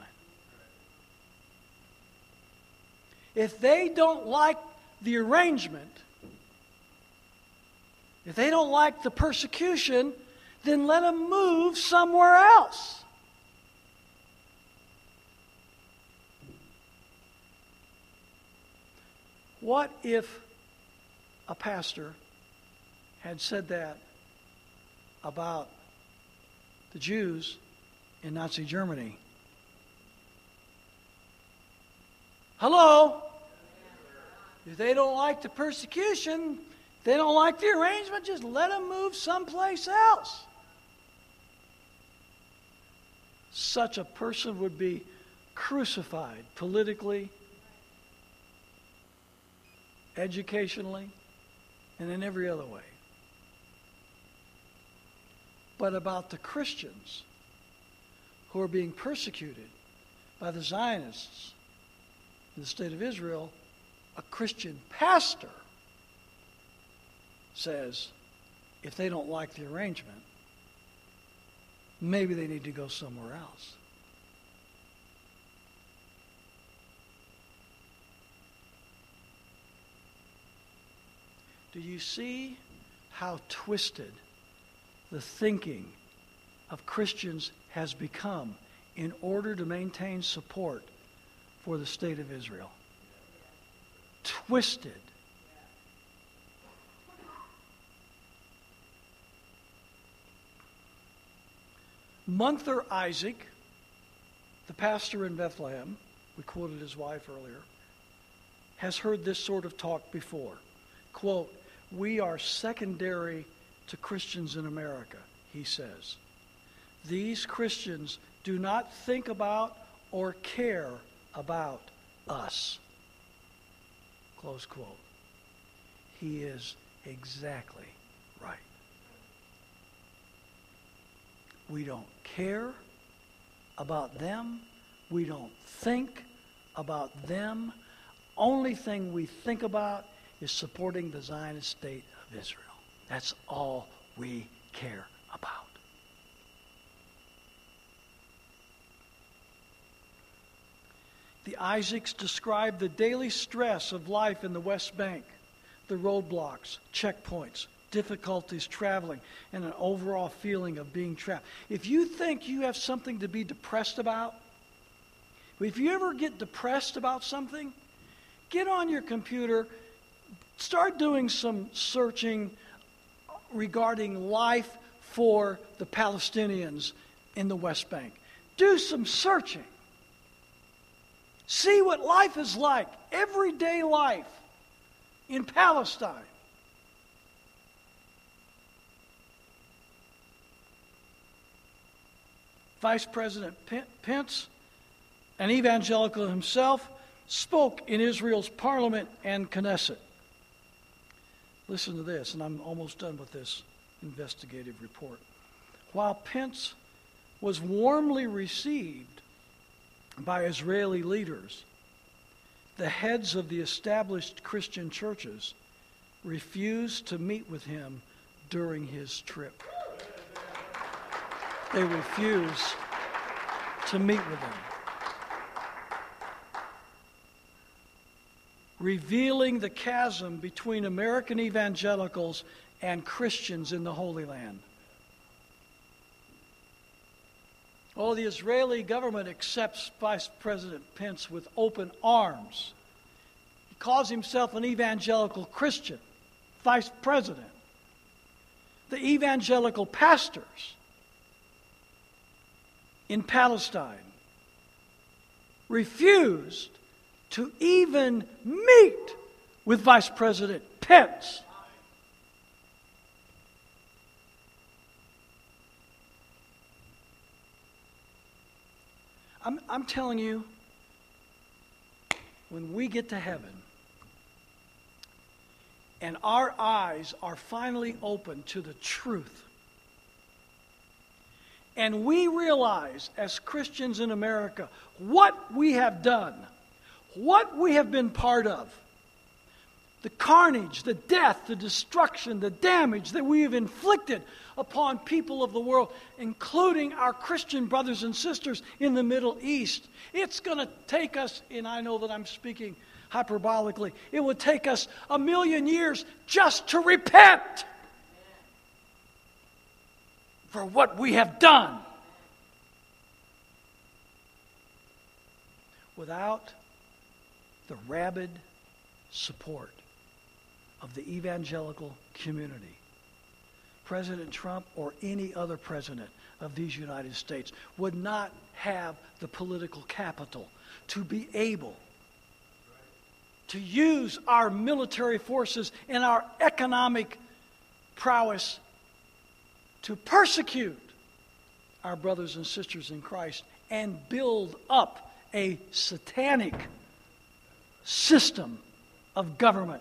If they don't like the arrangement, if they don't like the persecution, then let them move somewhere else. What if a pastor had said that about the Jews in Nazi Germany? Hello? If they don't like the persecution, if they don't like the arrangement, just let them move someplace else. Such a person would be crucified politically, educationally, and in every other way. But about the Christians who are being persecuted by the Zionists in the state of Israel, a Christian pastor says if they don't like the arrangement, maybe they need to go somewhere else. Do you see how twisted the thinking of Christians has become in order to maintain support for the state of Israel? Twisted. Munther Isaac, the pastor in Bethlehem, we quoted his wife earlier, has heard this sort of talk before. Quote, we are secondary to Christians in America, he says. These Christians do not think about or care about us. Close quote. He is exactly right. We don't care about them. We don't think about them. Only thing we think about is supporting the Zionist state of Israel. That's all we care about. The Isaacs describe the daily stress of life in the West Bank, the roadblocks, checkpoints, difficulties traveling, and an overall feeling of being trapped. If you think you have something to be depressed about, if you ever get depressed about something, get on your computer, start doing some searching regarding life for the Palestinians in the West Bank. Do some searching. See what life is like, everyday life in Palestine. Vice President Pence, an evangelical himself, spoke in Israel's parliament and Knesset. Listen to this, and I'm almost done with this investigative report. While Pence was warmly received by Israeli leaders, the heads of the established Christian churches refused to meet with him during his trip. They refused to meet with him. Revealing the chasm between American evangelicals and Christians in the Holy Land. Oh, the Israeli government accepts Vice President Pence with open arms. He calls himself an evangelical Christian, vice president. The evangelical pastors in Palestine refused to even meet with Vice President Pence. I'm telling you, when we get to heaven and our eyes are finally open to the truth, and we realize as Christians in America what we have done, what we have been part of, the carnage, the death, the destruction, the damage that we have inflicted upon people of the world, including our Christian brothers and sisters in the Middle East. It's going to take us, and I know that I'm speaking hyperbolically, it would take us 1,000,000 years just to repent for what we have done. Without the rabid support of the evangelical community, President Trump or any other president of these United States would not have the political capital to be able to use our military forces and our economic prowess to persecute our brothers and sisters in Christ and build up a satanic system of government.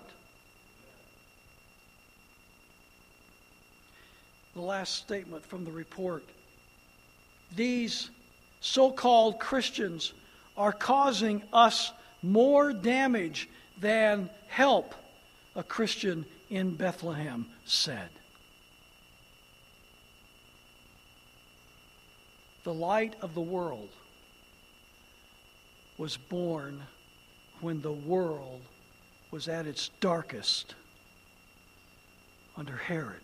The last statement from the report. These so-called Christians are causing us more damage than help, a Christian in Bethlehem said. The light of the world was born when the world was at its darkest under Herod.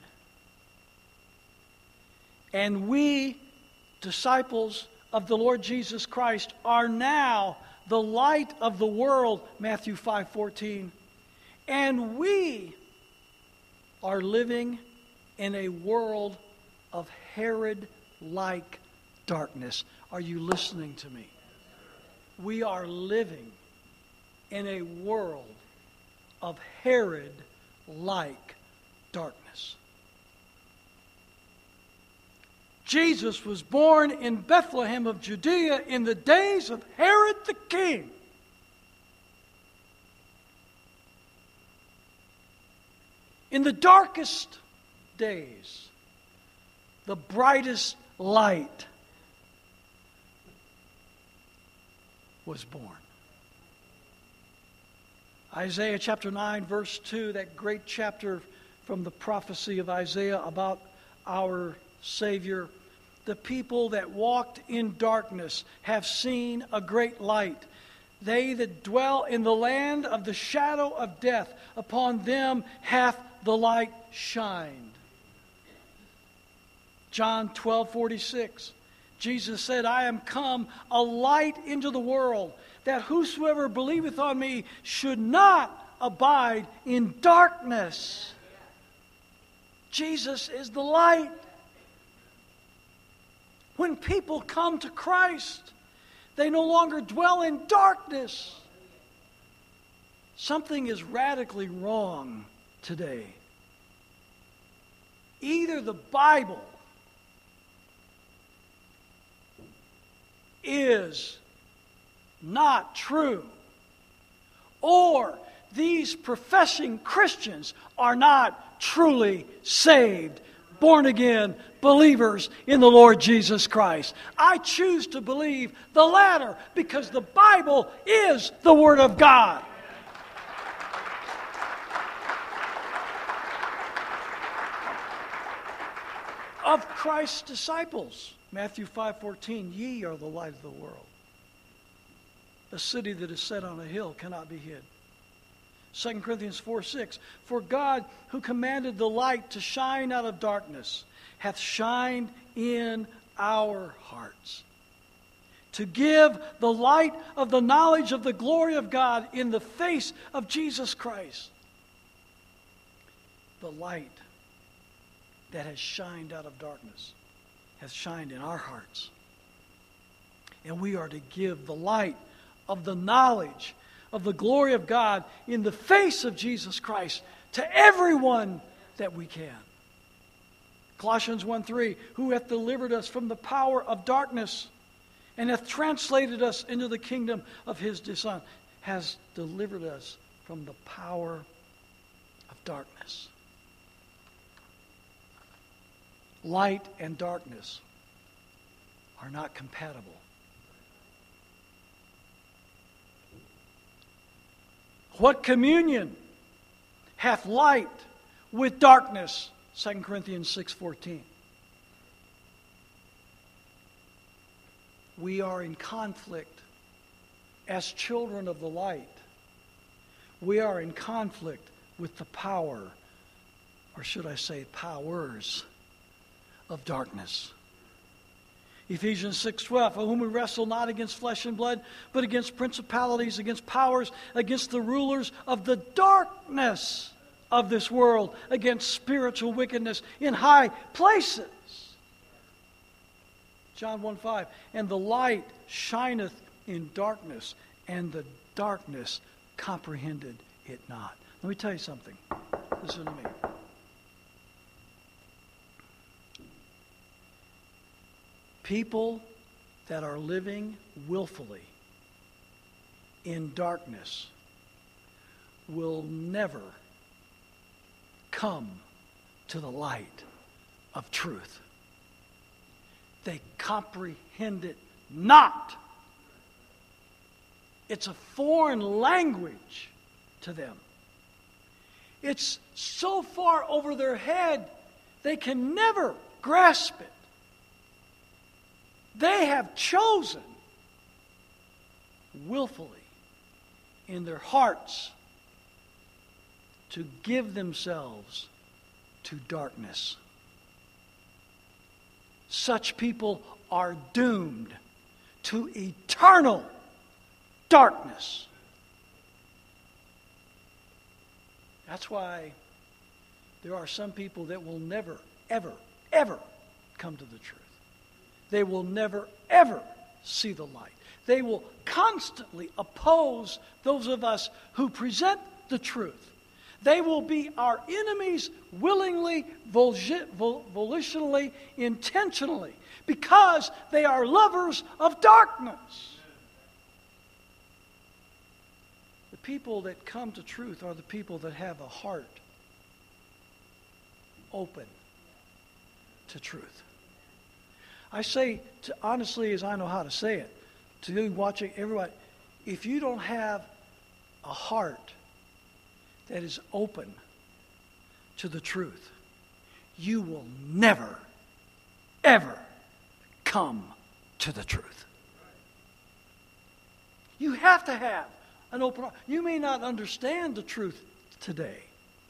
And we, disciples of the Lord Jesus Christ, are now the light of the world, Matthew 5:14. And we are living in a world of Herod-like darkness. Are you listening to me? We are living in a world of Herod-like darkness. Jesus was born in Bethlehem of Judea in the days of Herod the king. In the darkest days, the brightest light was born. Isaiah chapter 9, verse 2, that great chapter from the prophecy of Isaiah about our Savior, the people that walked in darkness have seen a great light. They that dwell in the land of the shadow of death, upon them hath the light shined. John 12:46. Jesus said, I am come a light into the world, that whosoever believeth on me should not abide in darkness. Jesus is the light. When people come to Christ, they no longer dwell in darkness. Something is radically wrong today. Either the Bible is not true, or these professing Christians are not truly saved, born again believers in the Lord Jesus Christ. I choose to believe the latter because the Bible is the Word of God. Of Christ's disciples, Matthew 5:14, ye are the light of the world. A city that is set on a hill cannot be hid. 2 Corinthians 4:6, for God, who commanded the light to shine out of darkness, hath shined in our hearts, to give the light of the knowledge of the glory of God in the face of Jesus Christ. The light that has shined out of darkness has shined in our hearts. And we are to give the light of the knowledge of the glory of God in the face of Jesus Christ to everyone that we can. Colossians 1:3, who hath delivered us from the power of darkness and hath translated us into the kingdom of his dear Son, has delivered us from the power of darkness. Light and darkness are not compatible. What communion hath light with darkness? 2 Corinthians 6:14. We are in conflict as children of the light. We are in conflict with the power, or should I say powers, of darkness. Ephesians 6:12, for whom we wrestle not against flesh and blood, but against principalities, against powers, against the rulers of the darkness of this world, against spiritual wickedness in high places. John 1:5, and the light shineth in darkness, and the darkness comprehended it not. Let me tell you something. Listen to me. People that are living willfully in darkness will never come to the light of truth. They comprehend it not. It's a foreign language to them. It's so far over their head, they can never grasp it. They have chosen willfully in their hearts to give themselves to darkness. Such people are doomed to eternal darkness. That's why there are some people that will never, ever, ever come to the truth. They will never, ever see the light. They will constantly oppose those of us who present the truth. They will be our enemies willingly, volitionally, intentionally, because they are lovers of darkness. The people that come to truth are the people that have a heart open to truth. I say, honestly, as I know how to say it, to you watching everybody, if you don't have a heart that is open to the truth, you will never, ever come to the truth. You have to have an open heart. You may not understand the truth today.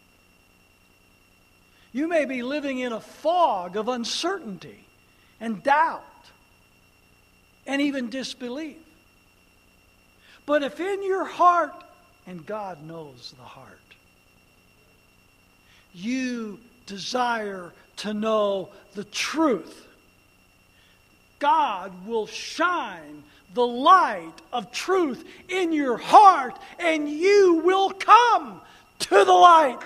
You may be living in a fog of uncertainty and doubt and even disbelief. But if in your heart, and God knows the heart, you desire to know the truth, God will shine the light of truth in your heart, and you will come to the light.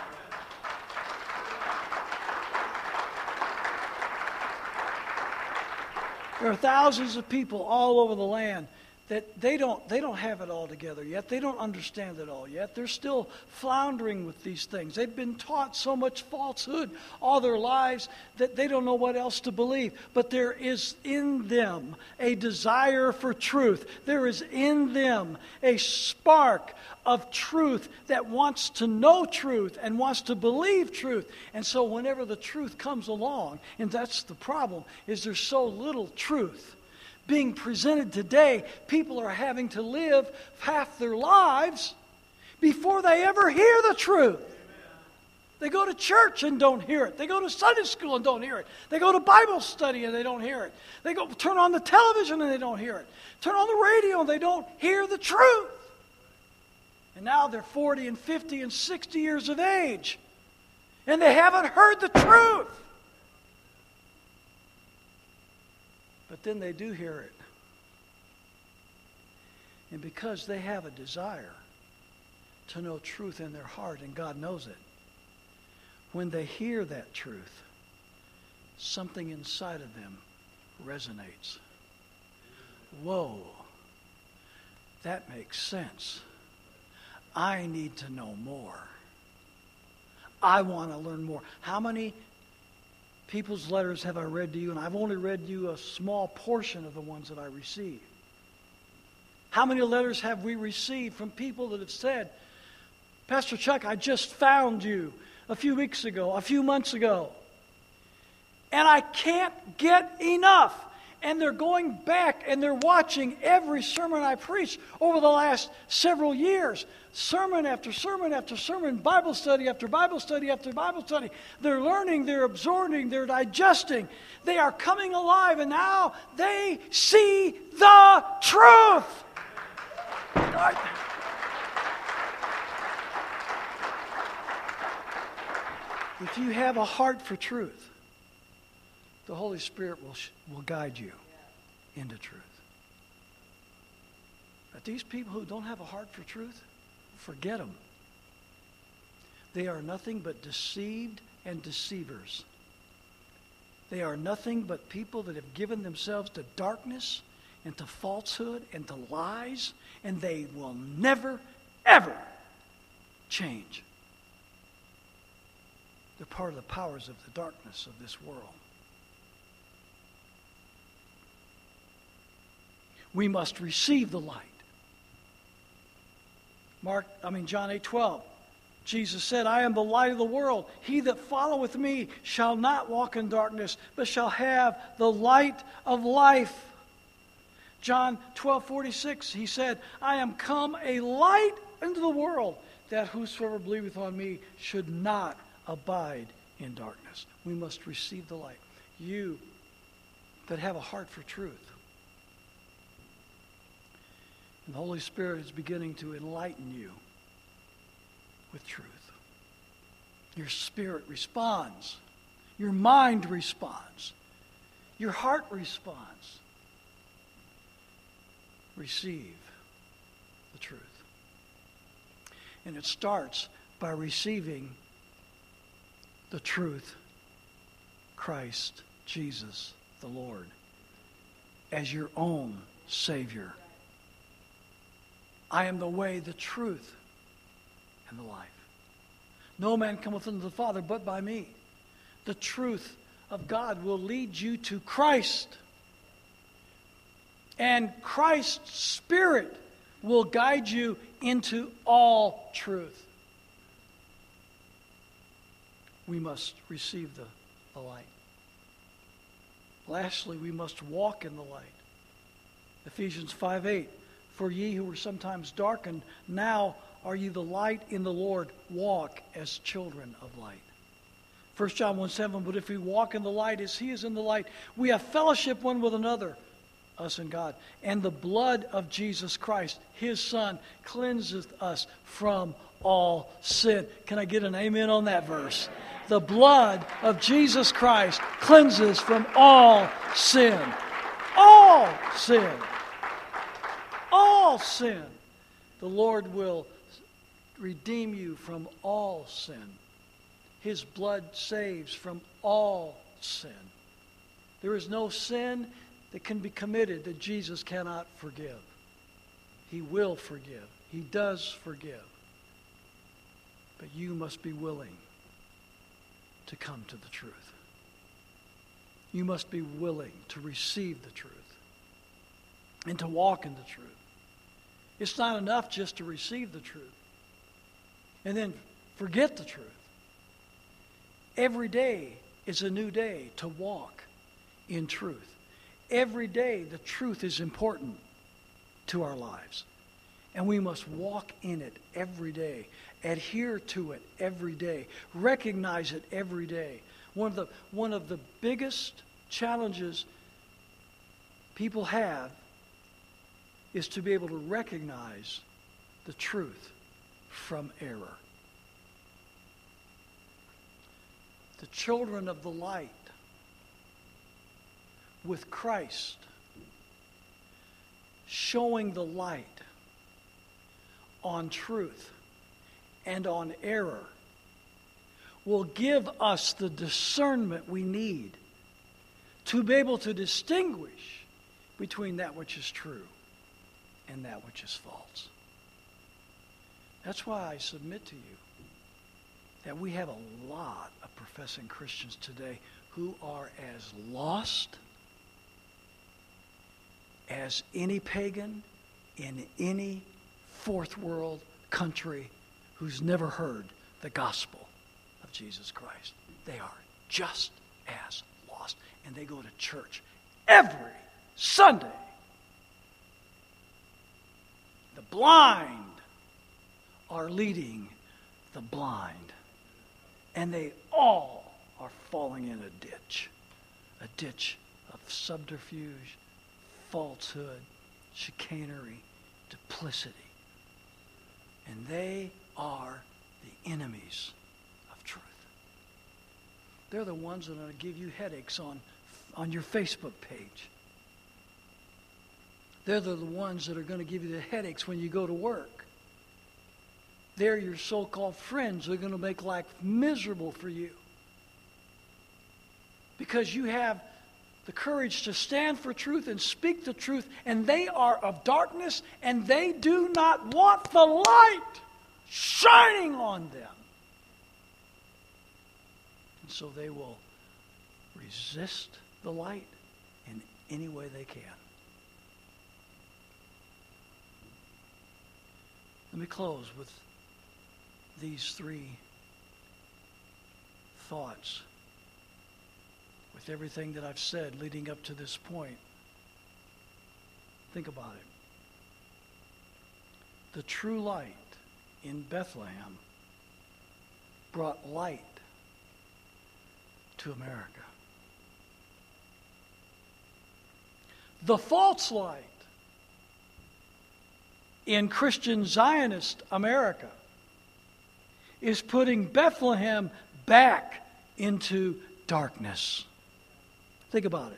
There are thousands of people all over the land that they don't have it all together yet. They don't understand it all yet. They're still floundering with these things. They've been taught so much falsehood all their lives that they don't know what else to believe. But there is in them a desire for truth. There is in them a spark of truth that wants to know truth and wants to believe truth. And so whenever the truth comes along, and that's the problem, is there's so little truth being presented today, people are having to live half their lives before they ever hear the truth. They go to church and don't hear it. They go to Sunday school and don't hear it. They go to Bible study and they don't hear it. They go turn on the television and they don't hear it. Turn on the radio and they don't hear the truth. And now they're 40 and 50 and 60 years of age, and they haven't heard the truth. But then they do hear it. And because they have a desire to know truth in their heart, and God knows it, when they hear that truth, something inside of them resonates. Whoa, that makes sense. I need to know more. I want to learn more. How many people's letters have I read to you? And I've only read you a small portion of the ones that I received. How many letters have we received from people that have said, Pastor Chuck, I just found you a few weeks ago, a few months ago, and I can't get enough. And they're going back and they're watching every sermon I preached over the last several years. Sermon after sermon after sermon, Bible study after Bible study after Bible study. They're learning, they're absorbing, they're digesting. They are coming alive, and now they see the truth. If you have a heart for truth, the Holy Spirit will guide you into truth. But these people who don't have a heart for truth, forget them. They are nothing but deceived and deceivers. They are nothing but people that have given themselves to darkness and to falsehood and to lies, and they will never, ever change. They're part of the powers of the darkness of this world. We must receive the light. John 8:12. Jesus said, I am the light of the world. He that followeth me shall not walk in darkness, but shall have the light of life. John 12:46, he said, I am come a light into the world, that whosoever believeth on me should not abide in darkness. We must receive the light. You that have a heart for truth, and the Holy Spirit is beginning to enlighten you with truth. Your spirit responds. Your mind responds. Your heart responds. Receive the truth. And it starts by receiving the truth, Christ Jesus the Lord, as your own Savior. I am the way, the truth, and the life. No man cometh unto the Father but by me. The truth of God will lead you to Christ. And Christ's Spirit will guide you into all truth. we must receive the light. Lastly, we must walk in the light. Ephesians 5:8, for ye who were sometimes darkened, now are ye the light in the Lord. Walk as children of light. 1 John 1:7, but if we walk in the light as he is in the light, we have fellowship one with another, us and God. And the blood of Jesus Christ, his Son, cleanseth us from all sin. Can I get an amen on that verse? The blood of Jesus Christ cleanses from all sin. All sin. All sin. The Lord will redeem you from all sin. His blood saves from all sin. There is no sin that can be committed that Jesus cannot forgive. He will forgive. He does forgive. But you must be willing to come to the truth. You must be willing to receive the truth and to walk in the truth. It's not enough just to receive the truth and then forget the truth. Every day is a new day to walk in truth. Every day the truth is important to our lives. And we must walk in it every day. Adhere to it every day. Recognize it every day. One of the biggest challenges people have is to be able to recognize the truth from error. The children of the light with Christ showing the light on truth and on error will give us the discernment we need to be able to distinguish between that which is true and that which is false. That's why I submit to you that we have a lot of professing Christians today who are as lost as any pagan in any fourth world country who's never heard the gospel of Jesus Christ. They are just as lost. And they go to church every Sunday. The blind are leading the blind. And they all are falling in a ditch of subterfuge, falsehood, chicanery, duplicity. And they are the enemies of truth. They're the ones that are going to give you headaches on your Facebook page. They're the ones that are going to give you the headaches when you go to work. They're your so-called friends who are going to make life miserable for you. Because you have the courage to stand for truth and speak the truth, and they are of darkness, and they do not want the light shining on them. And so they will resist the light in any way they can. Let me close with these three thoughts. With everything that I've said leading up to this point, think about it. The true light in Bethlehem brought light to America. The false light in Christian Zionist America is putting Bethlehem back into darkness. Think about it.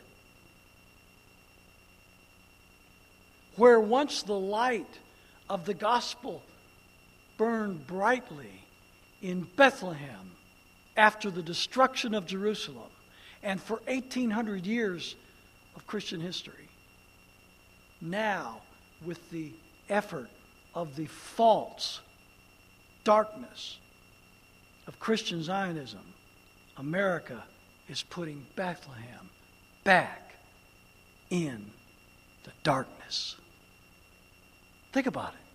Where once the light of the gospel burned brightly in Bethlehem after the destruction of Jerusalem and for 1,800 years of Christian history, now with the effort of the false darkness of Christian Zionism, America is putting Bethlehem back in the darkness. Think about it.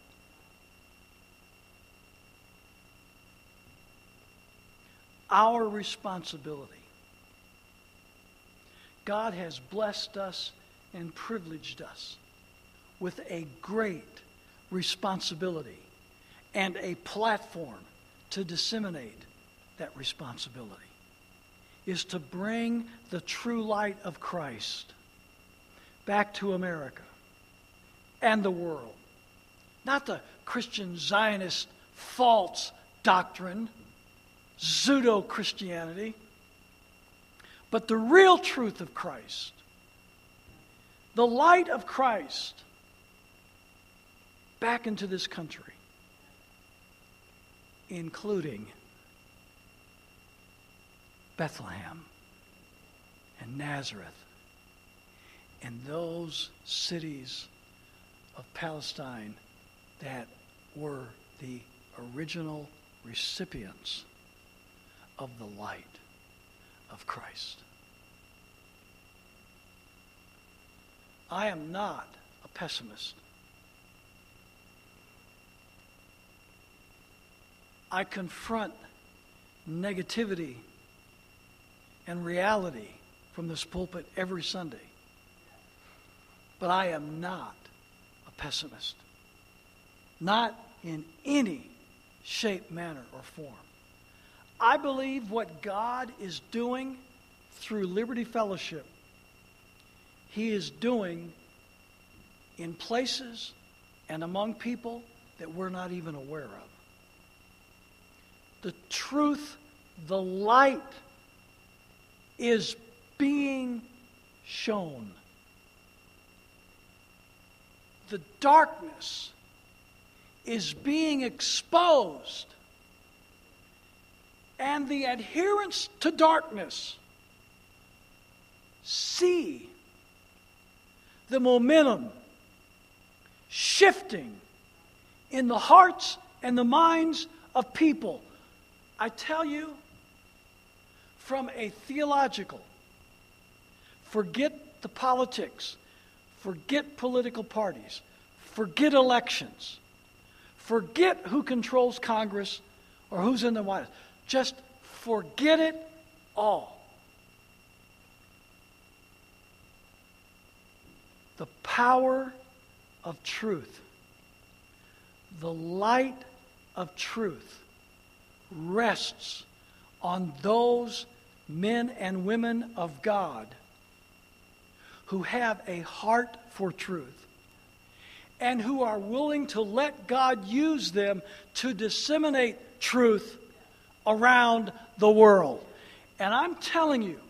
our responsibility. God has blessed us and privileged us with a great responsibility and a platform to disseminate that responsibility, is to bring the true light of Christ back to America and the world. Not the Christian Zionist false doctrine, pseudo-Christianity, but the real truth of Christ, the light of Christ, back into this country, including Bethlehem and Nazareth and those cities of Palestine that were the original recipients of the light of Christ. I am not a pessimist. I confront negativity and reality from this pulpit every Sunday. But I am not a pessimist. Not in any shape, manner, or form. I believe what God is doing through Liberty Fellowship, He is doing in places and among people that we're not even aware of. The truth, the light is being shown. The darkness is being exposed. And the adherents to darkness see the momentum shifting in the hearts and the minds of people. I tell you, from a theological, forget the politics, forget political parties, forget elections, forget who controls Congress or who's in the White House. Just forget it all. The power of truth, the light of truth rests on those men and women of God who have a heart for truth and who are willing to let God use them to disseminate truth around the world. And I'm telling you,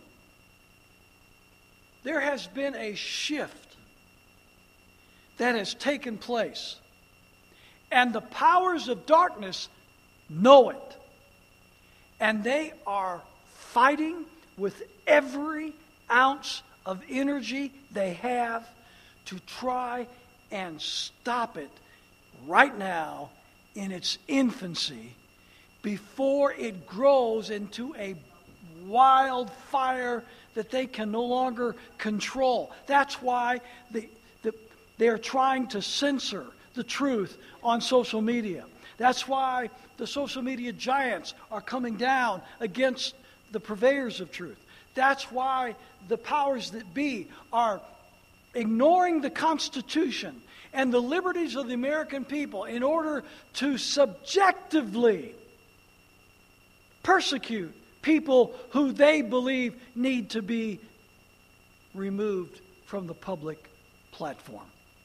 there has been a shift that has taken place. And the powers of darkness know it. And they are fighting with every ounce of energy they have to try and stop it right now in its infancy before it grows into a wildfire that they can no longer control. That's why they're trying to censor the truth on social media. That's why the social media giants are coming down against the purveyors of truth. That's why the powers that be are ignoring the Constitution and the liberties of the American people in order to subjectively persecute people who they believe need to be removed from the public platform.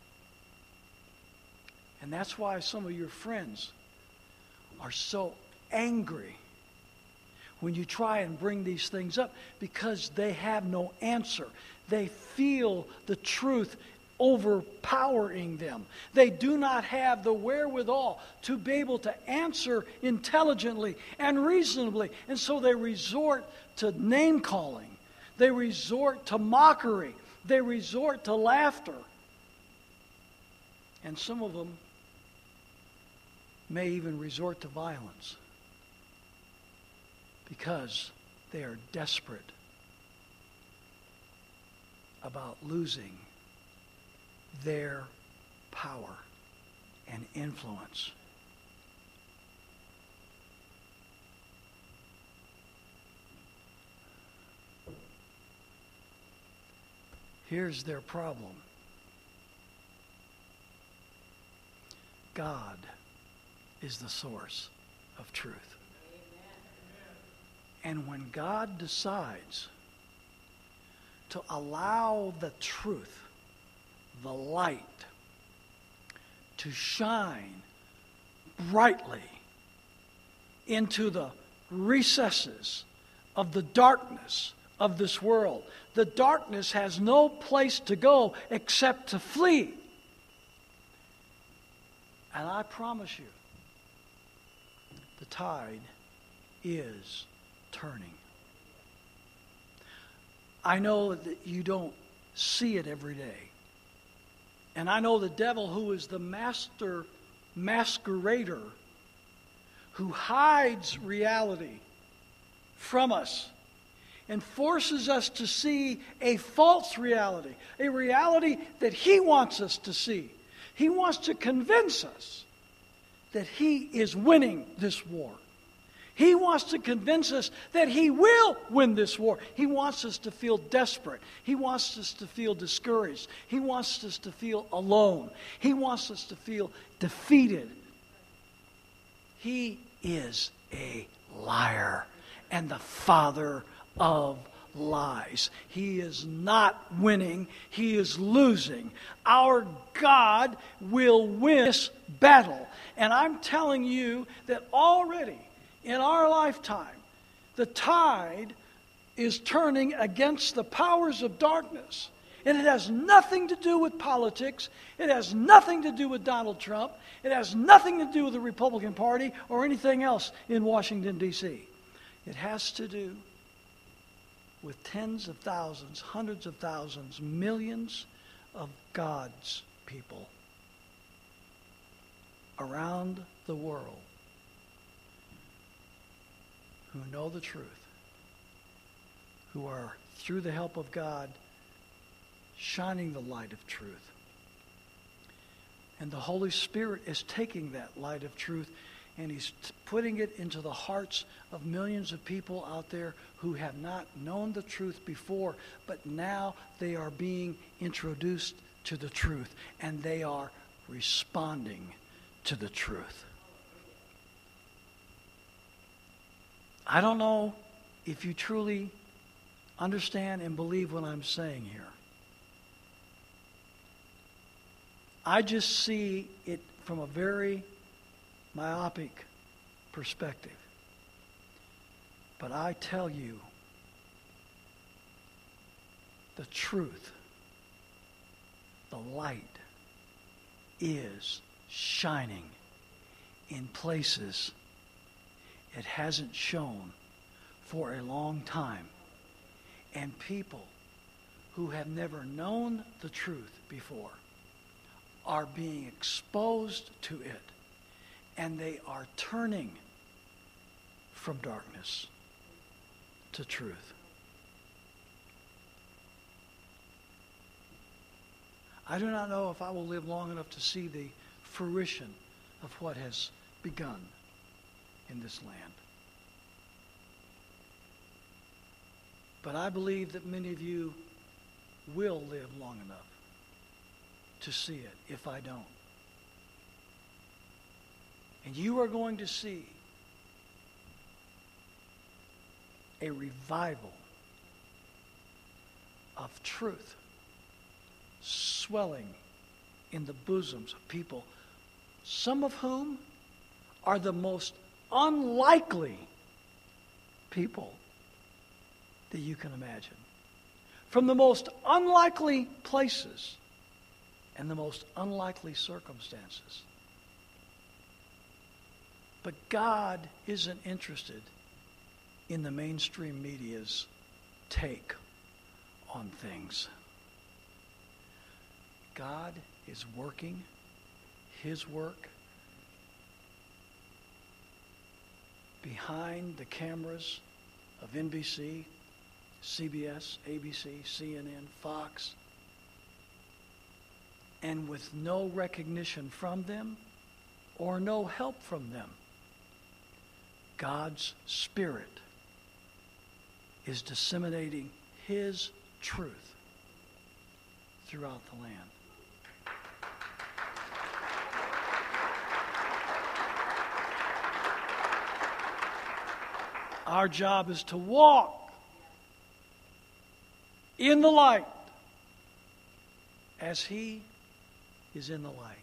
And that's why some of your friends are so angry when you try and bring these things up, because they have no answer. They feel the truth overpowering them. They do not have the wherewithal to be able to answer intelligently and reasonably. And so they resort to name-calling. They resort to mockery. They resort to laughter. And some of them may even resort to violence because they are desperate about losing their power and influence. Here's their problem. God is the source of truth. And when God decides to allow the truth, the light, to shine brightly into the recesses of the darkness of this world, the darkness has no place to go except to flee. And I promise you, the tide is turning. I know that you don't see it every day. And I know the devil, who is the master masquerader, who hides reality from us and forces us to see a false reality, a reality that he wants us to see. He wants to convince us that he is winning this war. He wants to convince us that he will win this war. He wants us to feel desperate. He wants us to feel discouraged. He wants us to feel alone. He wants us to feel defeated. He is a liar and the father of lies. He is not winning. He is losing. Our God will win this battle. And I'm telling you that already in our lifetime, the tide is turning against the powers of darkness. And it has nothing to do with politics. It has nothing to do with Donald Trump. It has nothing to do with the Republican Party or anything else in Washington, D.C. It has to do with tens of thousands, hundreds of thousands, millions of God's people around the world who know the truth, who are, through the help of God, shining the light of truth. And the Holy Spirit is taking that light of truth and he's putting it into the hearts of millions of people out there who have not known the truth before, but now they are being introduced to the truth and they are responding to the truth. I don't know if you truly understand and believe what I'm saying here. I just see it from a very myopic perspective. But I tell you, the truth, the light, is shining in places it hasn't shone for a long time. And people who have never known the truth before are being exposed to it. And they are turning from darkness to truth. I do not know if I will live long enough to see the fruition of what has begun in this land. But I believe that many of you will live long enough to see it if I don't. And you are going to see a revival of truth swelling in the bosoms of people, some of whom are the most unlikely people that you can imagine. From the most unlikely places and the most unlikely circumstances. But God isn't interested in the mainstream media's take on things. God is working his work behind the cameras of NBC, CBS, ABC, CNN, Fox, and with no recognition from them or no help from them. God's Spirit is disseminating his truth throughout the land. Our job is to walk in the light as He is in the light.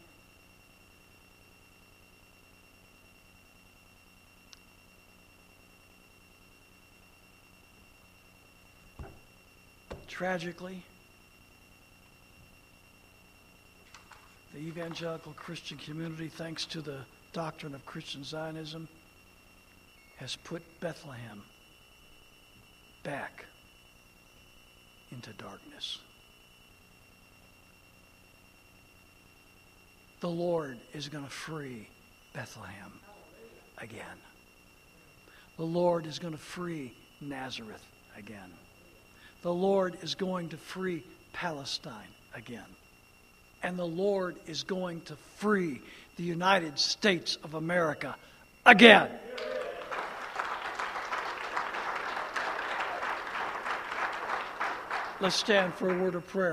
Tragically, the evangelical Christian community, thanks to the doctrine of Christian Zionism, has put Bethlehem back into darkness. The Lord is going to free Bethlehem again. The Lord is going to free Nazareth again. The Lord is going to free Palestine again. And the Lord is going to free the United States of America again. Let's stand for a word of prayer.